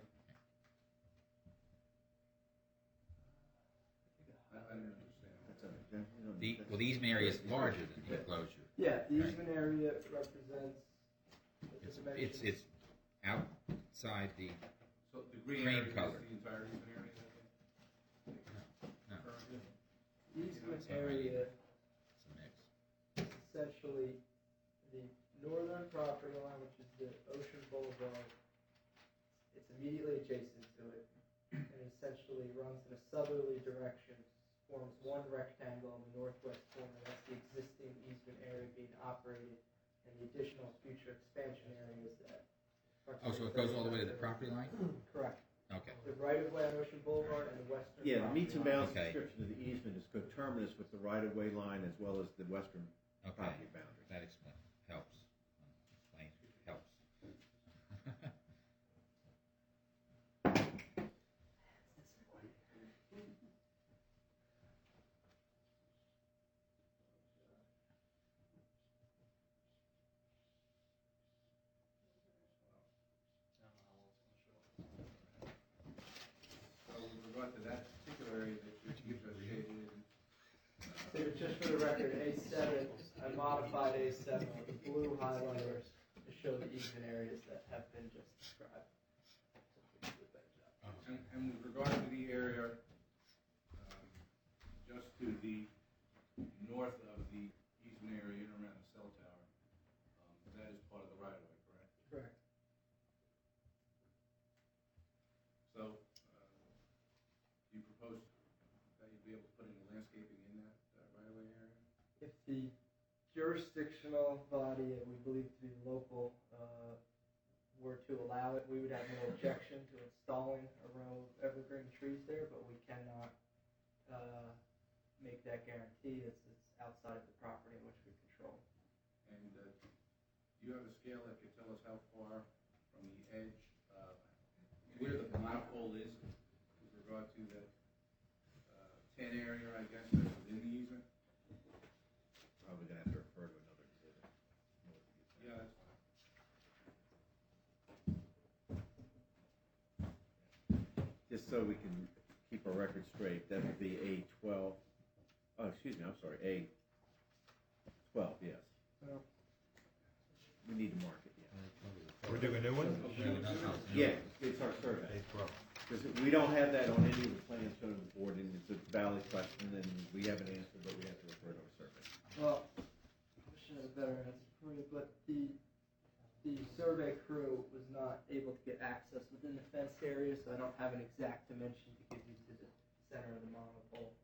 I don't understand. Well, the easement area is larger than the enclosure. Yeah, the Right. easement area represents the dimensions. It's outside the, So the green Cream area is color. the entire easement area, I think? no, Currently? Easement area it's a mix. is essentially the northern property line, which is the Ocean Boulevard. It's immediately adjacent to it, and essentially runs in a southerly direction, forms one rectangle in the northwest corner. That's the existing easement area being operated, and the additional future expansion areas that. Oh, so it goes all the way to the property line? Correct. Okay. The right of way on Ocean Boulevard and the western. Yeah, the property meets and line. bounds Okay. description of the easement is coterminous with the right-of-way line as well as the western Okay, property boundary. that explains, helps. Explains, helps. So with regard to that particular area that you just shaded in, Just for the record, A7, I modified A7 with the blue highlighters to show the easement areas that have been just described. and with regard to the area just to the north of the easement area in and around the cell tower, that is part of the right of way, correct? Correct. So, do you propose that you'd be able to put any landscaping in that right of way area? If the jurisdictional body, and we believe to be local, were to allow it, we would have no objection to installing a row of evergreen trees there, but we cannot make that guarantee. It's outside of the property in which we control. And do you have a scale that could tell us how far from the edge, where the monopole is with regard to that 10 area, I guess, that's within the easement? Probably gonna have to refer to another exhibit. Yeah, that's fine. Just so we can keep our record straight, that would be A12. Oh, excuse me, I'm sorry, A12, yes. Well, We need to mark it, yeah. We're doing a new one? Yeah, it's our survey. A12. Because we don't have that on any of the plans shown to the board, and it's a valid question, and we have an answer, but we have to refer to our survey. well, I should have a better answer for you, but the survey crew was not able to get access within the fenced area, so I don't have an exact dimension to give you to the center of the monopole.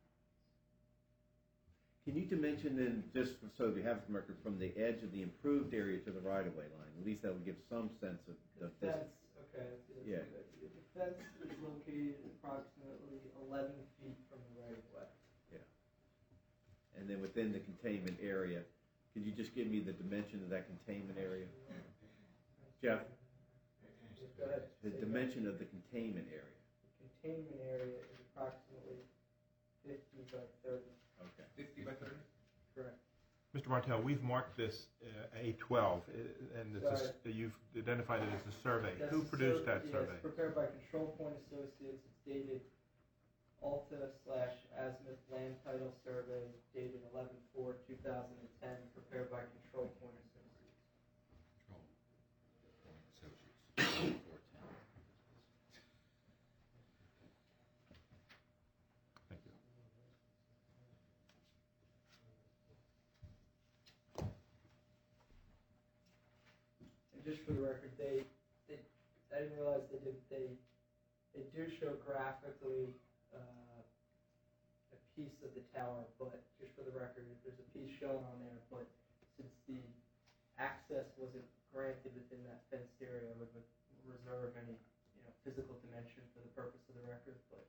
Can you dimension then, just so we have some record, from the edge of the improved area to the right-of-way line? At least that would give some sense of the The distance. fence, okay, that's a Yeah. good idea. The fence is located approximately 11 feet from the right of way. And then within the containment area, could you just give me the dimension of that containment area? Jeff, Go ahead. the dimension of the containment area. The containment area is approximately 50 by 30, Okay. 50 by 30? correct? Mr. Martell, we've marked this A12, and you've identified it as a survey. That's Who produced that yeah, survey? It's prepared by Control Point Associates. It's dated Alta/Azimuth Land Title Survey, dated 11/4/2010, prepared by Control Point Associates. Control Point Associates. 410. Thank you. And just for the record, I didn't realize they do show graphically a piece of the tower, but just for the record, there's a piece shown on there, but since the access wasn't granted within that fenced area, I would reserve any, physical dimension for the purpose of the record, but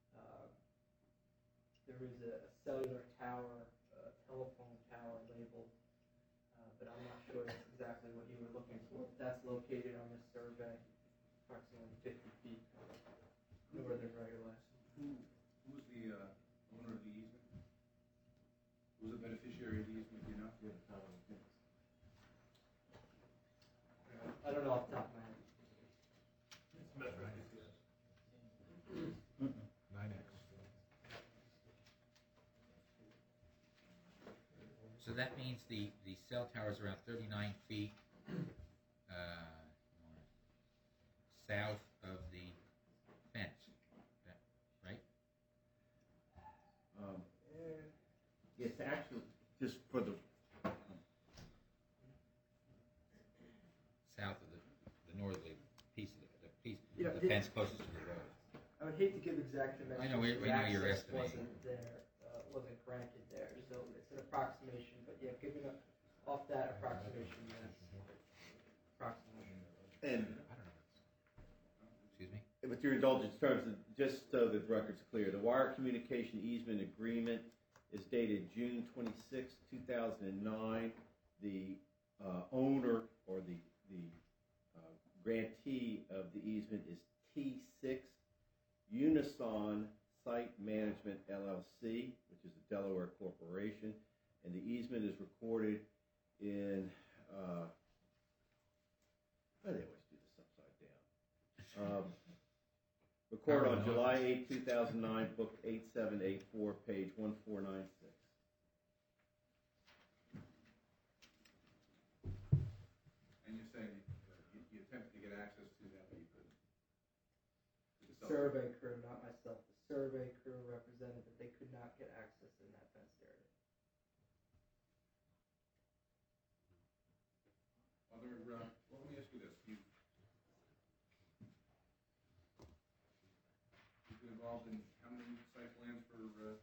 there is a cellular tower, a telephone tower labeled, but I'm not sure that's exactly what you were looking for. That's located on this survey, approximately 50 feet northern right of way. Who was the owner of the easement? Who was the beneficiary of the easement, do you know? I don't know off the top of my head. 9X. So that means the cell tower is around 39 feet south of the fence, right? It's actually, just for the, South of the northerly piece of Yeah, the fence closest to the road. I would hate to give exact dimensions. I know, we because know you're access estimating. Wasn't there, wasn't granted there, so it's an approximation, but yeah, giving off that approximation, yes. Approximation. and Excuse me? with your indulgence terms, just so that the record's clear, the wire communication easement agreement is dated June 26, 2009. The owner or the grantee of the easement is T6 Unison Site Management LLC, which is a Delaware corporation, and the easement is recorded in, they always do this upside down. Recorded on July 8, 2009, book 8784, page 1496. And you're saying you attempted to get access to that, but you couldn't? Survey crew, not myself. The survey crew represented that they could not get access in that fenced area. Well, let me ask you this. You've been involved in how many site plans for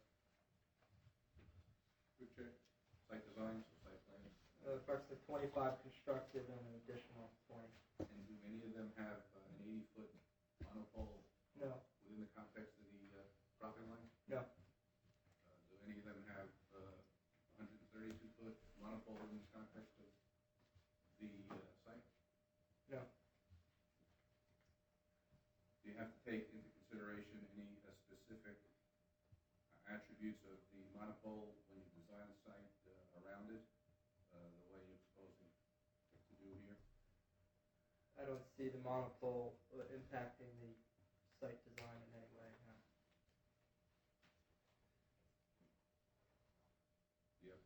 Quick Check? Site designs or site plans? Approximately 25 constructed and an additional 20. And do any of them have an 80-foot monopole No, within the context of the property line? no, Do any of them have 132-foot monopole within the context of the site? no. Do you have to take into consideration any specific attributes of the monopole when you design the site around it, the way you're proposing to do here? I don't see the monopole impacting the site design in any way, no.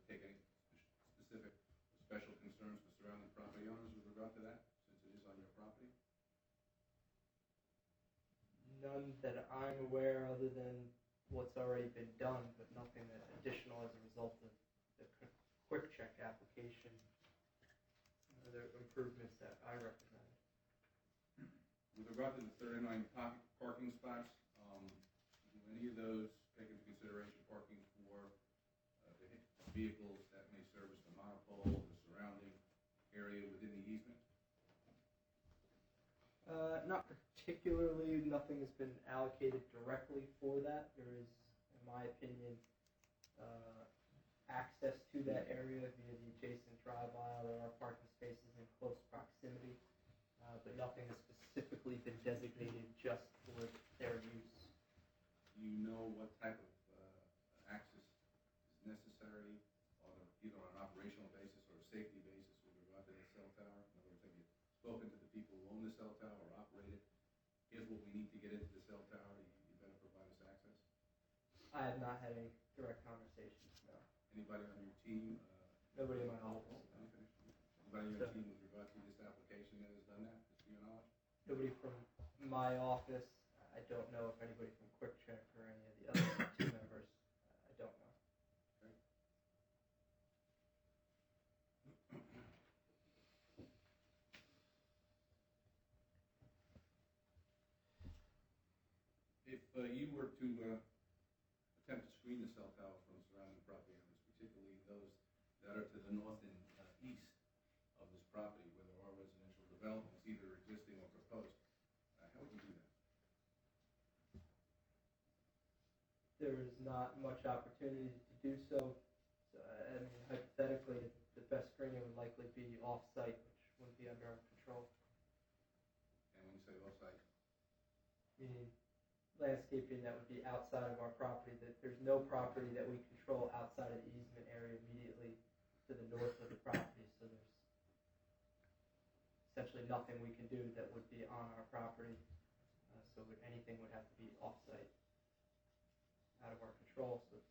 take any specific special concerns for surrounding property owners with regard to that, since it is on your property? None that I'm aware, other than what's already been done, but nothing that additional as a result of the quick check application, the improvements that I recommend. With regard to the 39 parking spots, do any of those take into consideration parking for the vehicles that may service the monopole, the surrounding area within the easement? Not particularly. Nothing has been allocated directly for that. There is, in my opinion, access to that area via the adjacent drive aisle. There are parking spaces in close proximity, but nothing has specifically been designated just for their use. Do you know what type of access is necessary, either on an operational basis or a safety basis with regard to the cell tower? In other words, have you spoken to the people who own the cell tower or operate it? Here's what we need to get into the cell tower. You better provide us access. I have not had any direct conversations, no. Anybody on your team? Nobody in my office. Let me finish. Anybody on your team with regard to this application that has done that, to your knowledge? Nobody from my office. I don't know if anybody from Quick Check or any of the other team members. I don't know. Okay. If you were to attempt to screen the cell tower from surrounding property owners, particularly those that are to the north and east of this property where there are residential developments, either existing or proposed, how would you do that? There is not much opportunity to do so. I mean, hypothetically, the best screening would likely be off-site, which wouldn't be under our control. And when you say off-site, Meaning landscaping that would be outside of our property. That there's no property that we control outside of the easement area immediately to the north of the property. So there's essentially nothing we can do that would be on our property. So anything would have to be off-site, out of our control. So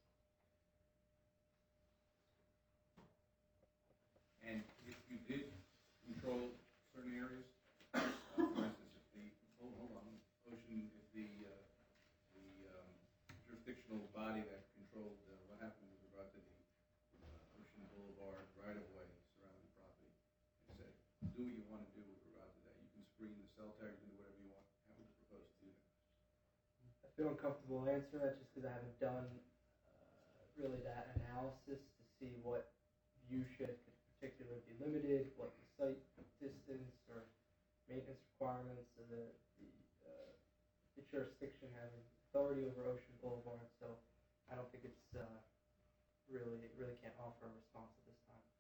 and if you did control certain areas, for instance, if the ocean, if the jurisdictional body that controlled what happened with regard to the Ocean Boulevard right-of-way surrounding property, and said, do what you want to do with regard to that. You can screen the cell tower, you can do whatever you want. How would you propose to do that? I feel uncomfortable answering that just because I haven't done really that analysis to see what viewshed could particularly be limited, what the site distance or maintenance requirements of the jurisdiction having authority over Ocean Boulevard. So I don't think it's really can't offer a response at this time.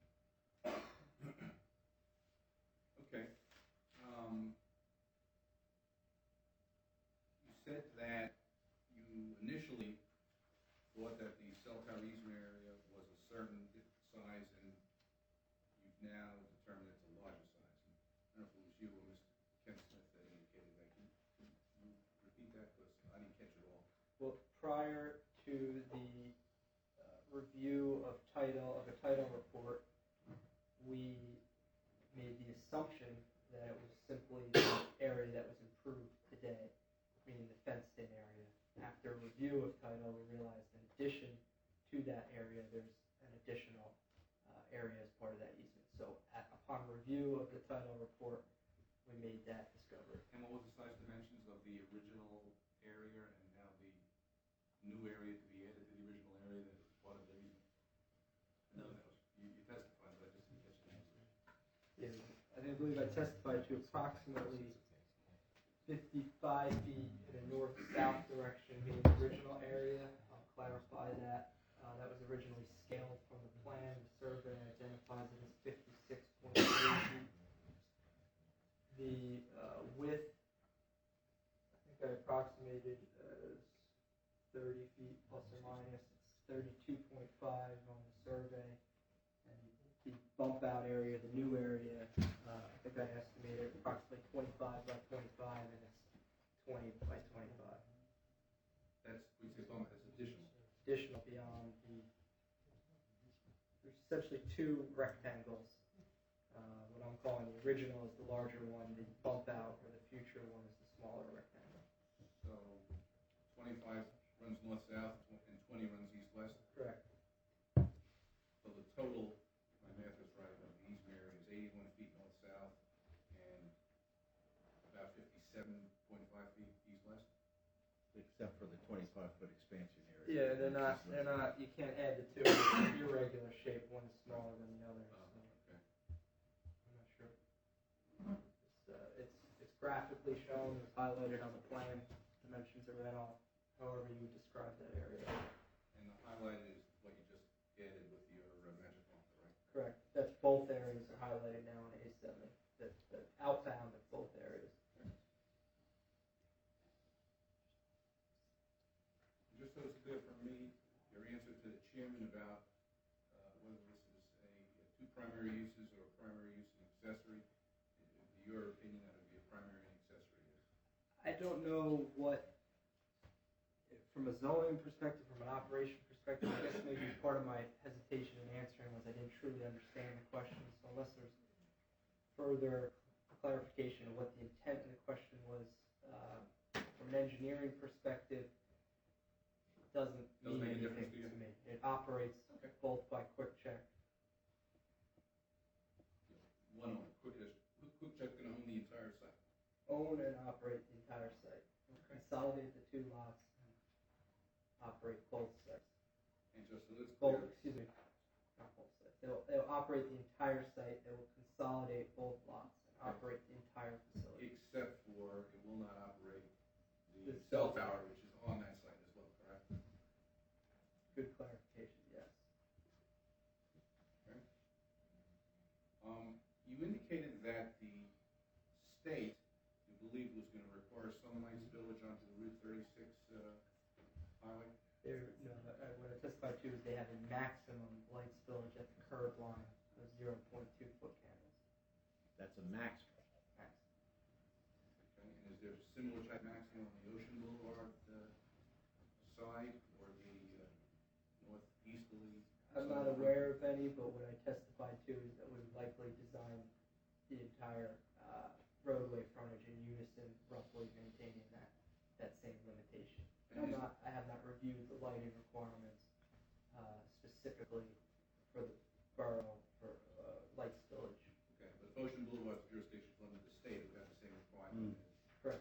Okay. You said that you initially thought that the cell tower easement area was a certain size, and you've now determined it's a larger size. I don't know if it was you or Mr. Ken Smith that indicated that. Can you repeat that, because I didn't catch it all? Well, prior to the review of a title report, we made the assumption that it was simply the area that was improved today, meaning the fenced-in area. After review of title, we realized in addition to that area, there's an additional area as part of that easement. So upon review of the title report, we made that discovery. And what was the size dimensions of the original area and now the new area to be added to the original area that is part of the easement? No, that was, you testified, but I just didn't catch the answer. Yeah, I believe I testified to approximately 55 feet in a north-south direction being the original area. I'll clarify that. That was originally scaled from the plan. The survey identifies it as 56.3 feet. The width, I think I approximated as 30 feet plus or minus. It's 32.5 on the survey. And the bump out area, the new area, I think I estimated approximately 25 by 25, and it's 20 by 25. That's, we say bump, that's additional. Additional beyond the, there's essentially two rectangles. What I'm calling the original is the larger one, the bump out, or the future one is the smaller rectangle. So 25 runs north-south and 20 runs east-west. Correct. So the total, my math is right, of the easement area is 81 feet north-south and about 57.5 feet east-west. Except for the 25-foot expansion area. Yeah, they're not, you can't add the two. It's irregular shape, one is smaller than the other. So Okay. I'm not sure. It's graphically shown, it's highlighted on the plan, dimensions are read off, however you would describe that area. And the highlighted is what you just added with your magic marker, right? Correct. That's both areas are highlighted now in A70. The outbound of both areas. Just so it's clear for me, your answer to the chairman about whether this is two primary uses or a primary use and accessory, your opinion that it would be a primary and accessory use. I don't know what, from a zoning perspective, from an operation perspective, I guess maybe part of my hesitation in answering was I didn't truly understand the question. So unless there's further clarification of what the intent of the question was, from an engineering perspective, it doesn't mean make a anything difference to you? me. It operates both by quick check. One owner, Quick Check's going to own the entire site. Own and operate the entire site. Consolidate the two lots and operate both sites. And just so it's Both, clear, excuse me, not both sites. They'll operate the entire site. They will consolidate both lots and operate the entire facility. except for it will not operate the The cell cell tower, which is on that site as well, correct? Good clarification, yes. Okay. You indicated that the state, you believe, was going to require some light spillage onto the Route 36 highway? What I testified to is they have a maximum light spillage at the curb line of 0.2 foot candles. That's a maximum. Maximum. Okay, and is there similar type maximum on the Ocean Boulevard side or the northeasterly? I'm not aware of any, but what I testified to is that we would likely design the entire roadway frontage in unison, roughly maintaining that same limitation. I have not reviewed the lighting requirements specifically for the borough for light spillage. Okay, but if Ocean Boulevard's jurisdiction is under the state, it would have the same requirement. Correct.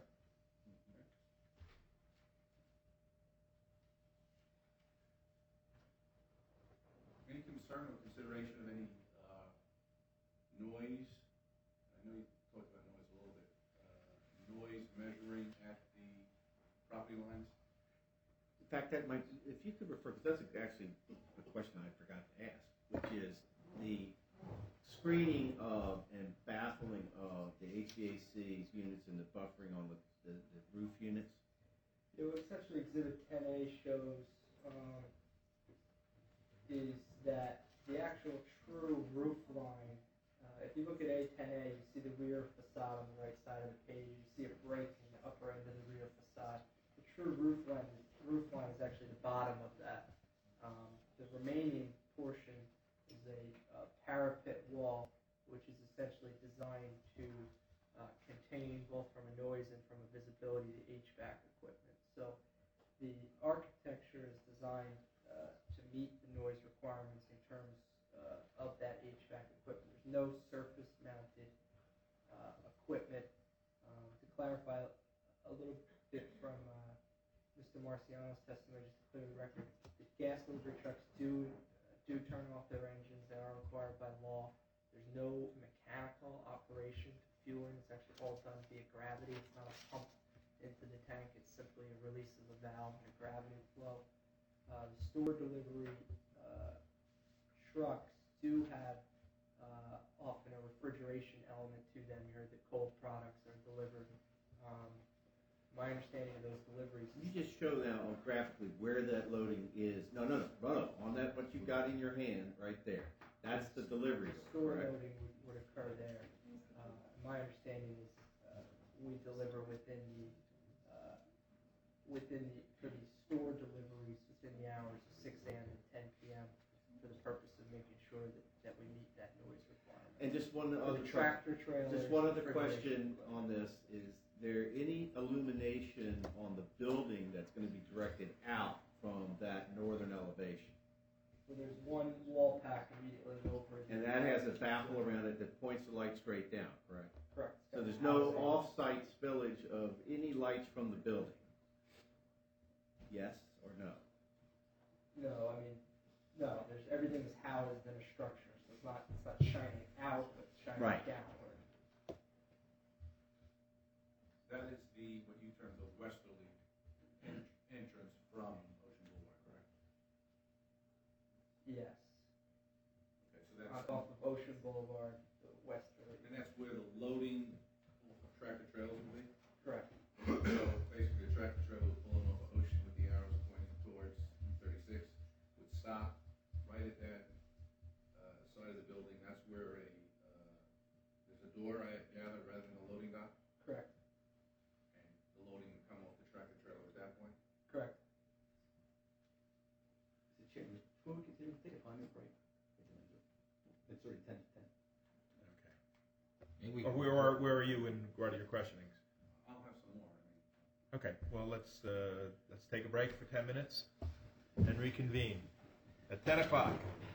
Any concern or consideration of any noise? I know you talked about noise a little bit. Noise measuring at the property lines? In fact, that might, if you could refer, because that's actually a question I forgot to ask, which is the screening of and baffling of the HVAC's units and the buffering on the roof units. It was essentially Exhibit 10A shows is that the actual true roof line, if you look at A10A, you see the rear facade on the right side of the page. You see a break in the upper end of the rear facade. The true roof line is actually the bottom of that. The remaining portion is a parapet wall, which is essentially designed to contain both from a noise and from a visibility the HVAC equipment. So the architecture is designed to meet the noise requirements in terms of that HVAC equipment. There's no surface-mounted equipment. To clarify a little bit from Mr. Marciano's testimony, just to clear the record, the gas delivery trucks do turn off their engines. They are required by law. There's no mechanical operation to fueling. It's actually all done via gravity. It's not a pump into the tank. It's simply a release of a valve and a gravity flow. The store delivery trucks do have often a refrigeration element to them. You heard that cold products are delivered. My understanding of those deliveries Can you just show now graphically where that loading is? No. On that, what you got in your hand right there. That's the delivery. store correct? loading would occur there. My understanding is we deliver within the for the store deliveries within the hours of 6 a.m. and 10 p.m. for the purpose of making sure that one For other the tractor trailer. Just one other refrigeration. question on this, is there any illumination on the building that's gonna be directed out from that northern elevation? So there's one wall pack immediately over. And that has a baffle around it that points the light straight down, correct? Correct. So there's no off-site spillage of any lights from the building? Yes or no? No, I mean, no, everything is housed in a structure, so it's not shining out, but it's shining Right. downward. That is what you term the westerly entrance from Ocean Boulevard, correct? Yes. Okay, so that's, Off of Ocean Boulevard, the westerly. and that's where the loading tractor trailers will be? Correct. So basically, the tractor trailer was pulling off of Ocean with the arrows pointing towards 36, would stop right at that side of the building. That's where there's a door, I gather, rather than a loading dock, Correct. and the loading would come off the tractor trailer at that point. Correct. Mr. Chairman, before we continue, take a 5-minute break. It's already 10 to 10. Okay. Maybe Or where are you in regard to your questionings? I'll have some more. I mean, Okay, well, let's take a break for 10 minutes and reconvene at 10 o'clock.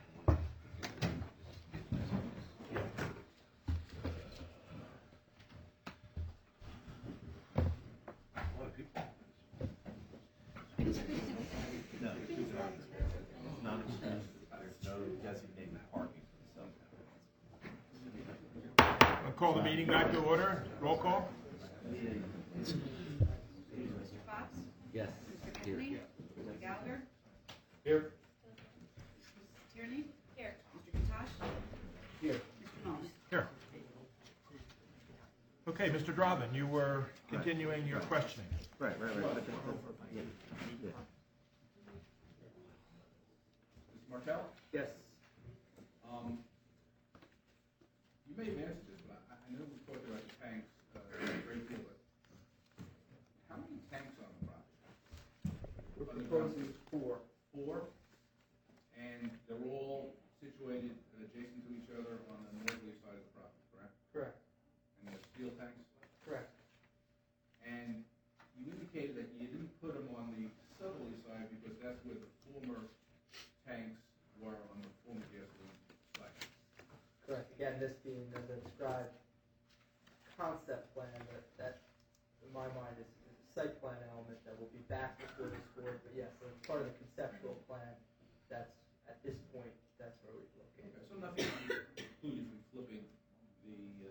No, it's not exclusive. There's no designated parking for the sub. I'll call the meeting back to order. Roll call. Mr. Fox? Yes. Mr. Here. Kinley? Mr. Gallagher? Here. Mrs. Tierney? Here. Mr. Katosh? Here. Mr. Moss? Here. Okay, Mr. Dravin, you were continuing your questioning. Right. Yeah. Mr. Martell? Yes. You may have answered this, but I know we talked about the tanks a great deal, but how many tanks on the property? We're proposing 4. 4, and they're all situated adjacent to each other on the northerly side of the property, correct? Correct. And they're steel tanks? Correct. And you indicated that you didn't put them on the southerly side because that's where the former tanks were on the former gasoline site. Correct. Again, this being the described concept plan that in my mind is a site plan element that will be back before this board. But yes, so it's part of the conceptual plan. That's at this point. That's where we've located. Okay, so nothing precluded from flipping the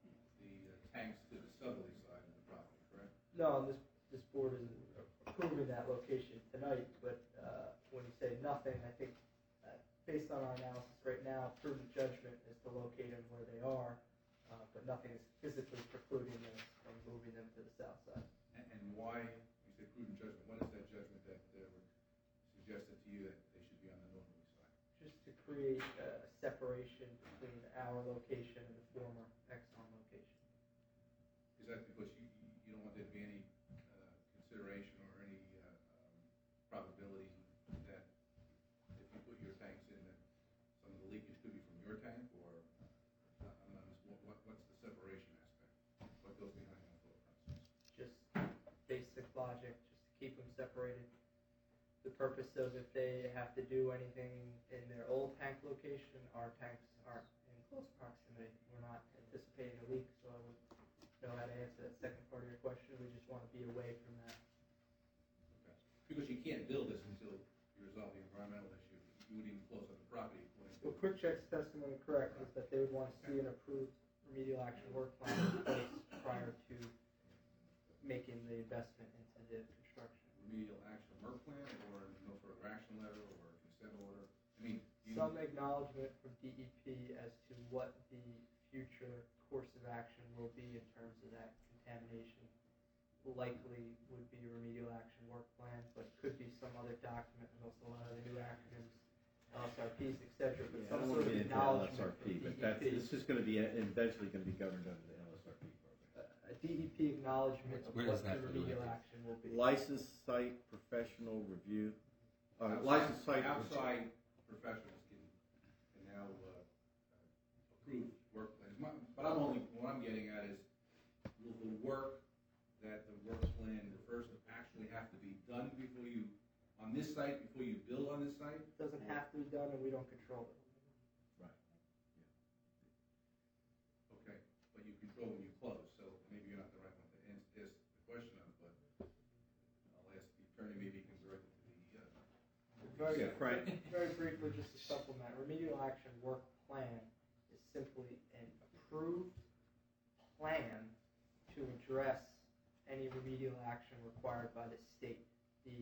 tanks to the southerly side of the property, correct? No, this board isn't approving that location tonight. But when you say nothing, I think based on our analysis right now, prudent judgment is to locate them where they are, but nothing is physically precluding us from moving them to the south side. And why, you say prudent judgment, what is that judgment that suggested to you that they should be on the northerly side? Just to create a separation between our location and the former Exxon location. Is that because you don't want there to be any consideration or any probability that if you put your tanks in, that some of the leakage could be from your tank, or what's the separation aspect? What goes behind that thought process? Just basic logic, just to keep them separated. The purpose of if they have to do anything in their old tank location, our tanks aren't in close proximity. We're not anticipating a leak, so I wouldn't know how to answer that second part of your question. We just want to be away from that. Okay. Because you can't build this until you resolve the environmental issue. You would even close up the property according to. Well, Quick Check's testimony correct was that they would want to see an approved remedial action work plan in place prior to making the investment into the construction. Remedial action work plan, or no further action letter, or consent order? I mean, Some acknowledgement from DEP as to what the future course of action will be in terms of that contamination. Likely would be a remedial action work plan, but could be some other document. There's also a lot of the new acronyms, LSRPs, etc. But Yeah, I some don't sort want to of get into acknowledgement LSRP, from but DEP. this is going to be eventually going to be governed under the LSRP program. A DEP acknowledgement of Where what does the that fit remedial in? action will be. Licensed site professional review. outside- Licensed site. Outside professionals can now approve work plans what I'm getting at is, will the work that the work plan refers to actually have to be done on this site, before you build on this site? It doesn't have to be done, and we don't control it. Right. Yeah. Okay, but you control when you close, so maybe you're not the right one to ask the question of, but I'll ask the attorney, maybe he can direct it to the, Very, Yeah, Frank. very briefly, just to supplement, remedial action work plan is simply an approved plan to address any remedial action required by the state. The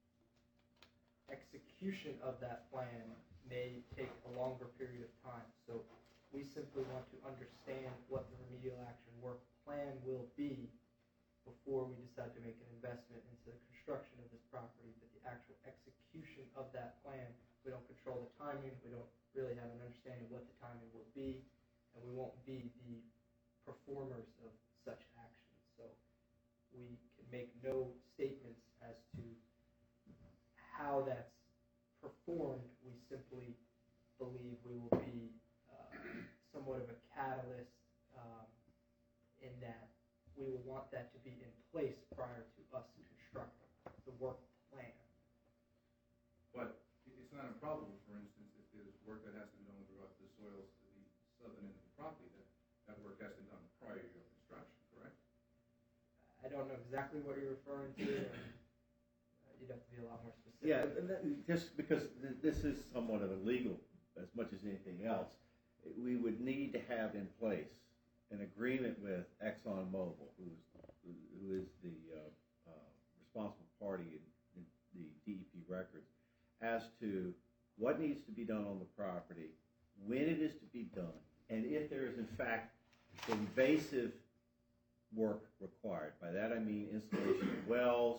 execution of that plan may take a longer period of time, so we simply want to understand what the remedial action work plan will be before we decide to make an investment into the construction of this property. But the actual execution of that plan, we don't control the timing, we don't really have an understanding of what the timing will be, and we won't be the performers of such action. So we can make no statements as to how that's performed. We simply believe we will be somewhat of a catalyst in that we will want that to be in place prior to us constructing the work plan. but it's not improbable, for instance, if there's work that has to be done with regard to the soils to the southern end of the property, that work has to be done prior to your construction, correct? I don't know exactly what you're referring to, and you'd have to be a lot more specific. Yeah, and just because this is somewhat of a legal, as much as anything else, we would need to have in place an agreement with ExxonMobil, who is the responsible party in the DEP records, as to what needs to be done on the property, when it is to be done, and if there is in fact invasive work required. By that I mean installation of wells,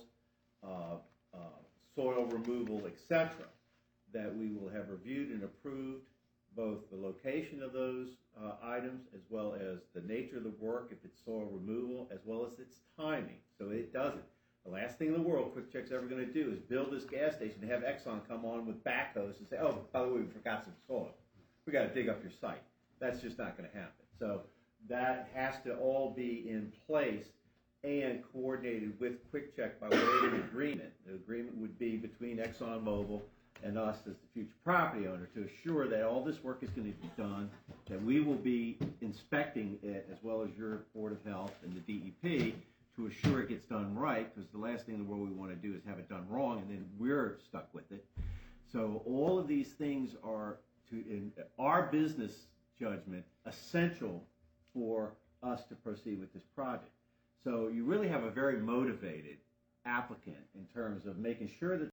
soil removal, etc., that we will have reviewed and approved both the location of those items as well as the nature of the work, if it's soil removal, as well as its timing, so it doesn't. The last thing in the world Quick Check's ever going to do is build this gas station and have Exxon come on with backhoes and say, oh, by the way, we forgot some soil. We got to dig up your site. That's just not going to happen. So that has to all be in place and coordinated with Quick Check by way of an agreement. The agreement would be between ExxonMobil and us as the future property owner to assure that all this work is going to be done, that we will be inspecting it as well as your Board of Health and the DEP to assure it gets done right, because the last thing in the world we want to do is have it done wrong and then we're stuck with it. So all of these things are, in our business judgment, essential for us to proceed with this project. So you really have a very motivated applicant in terms of making sure that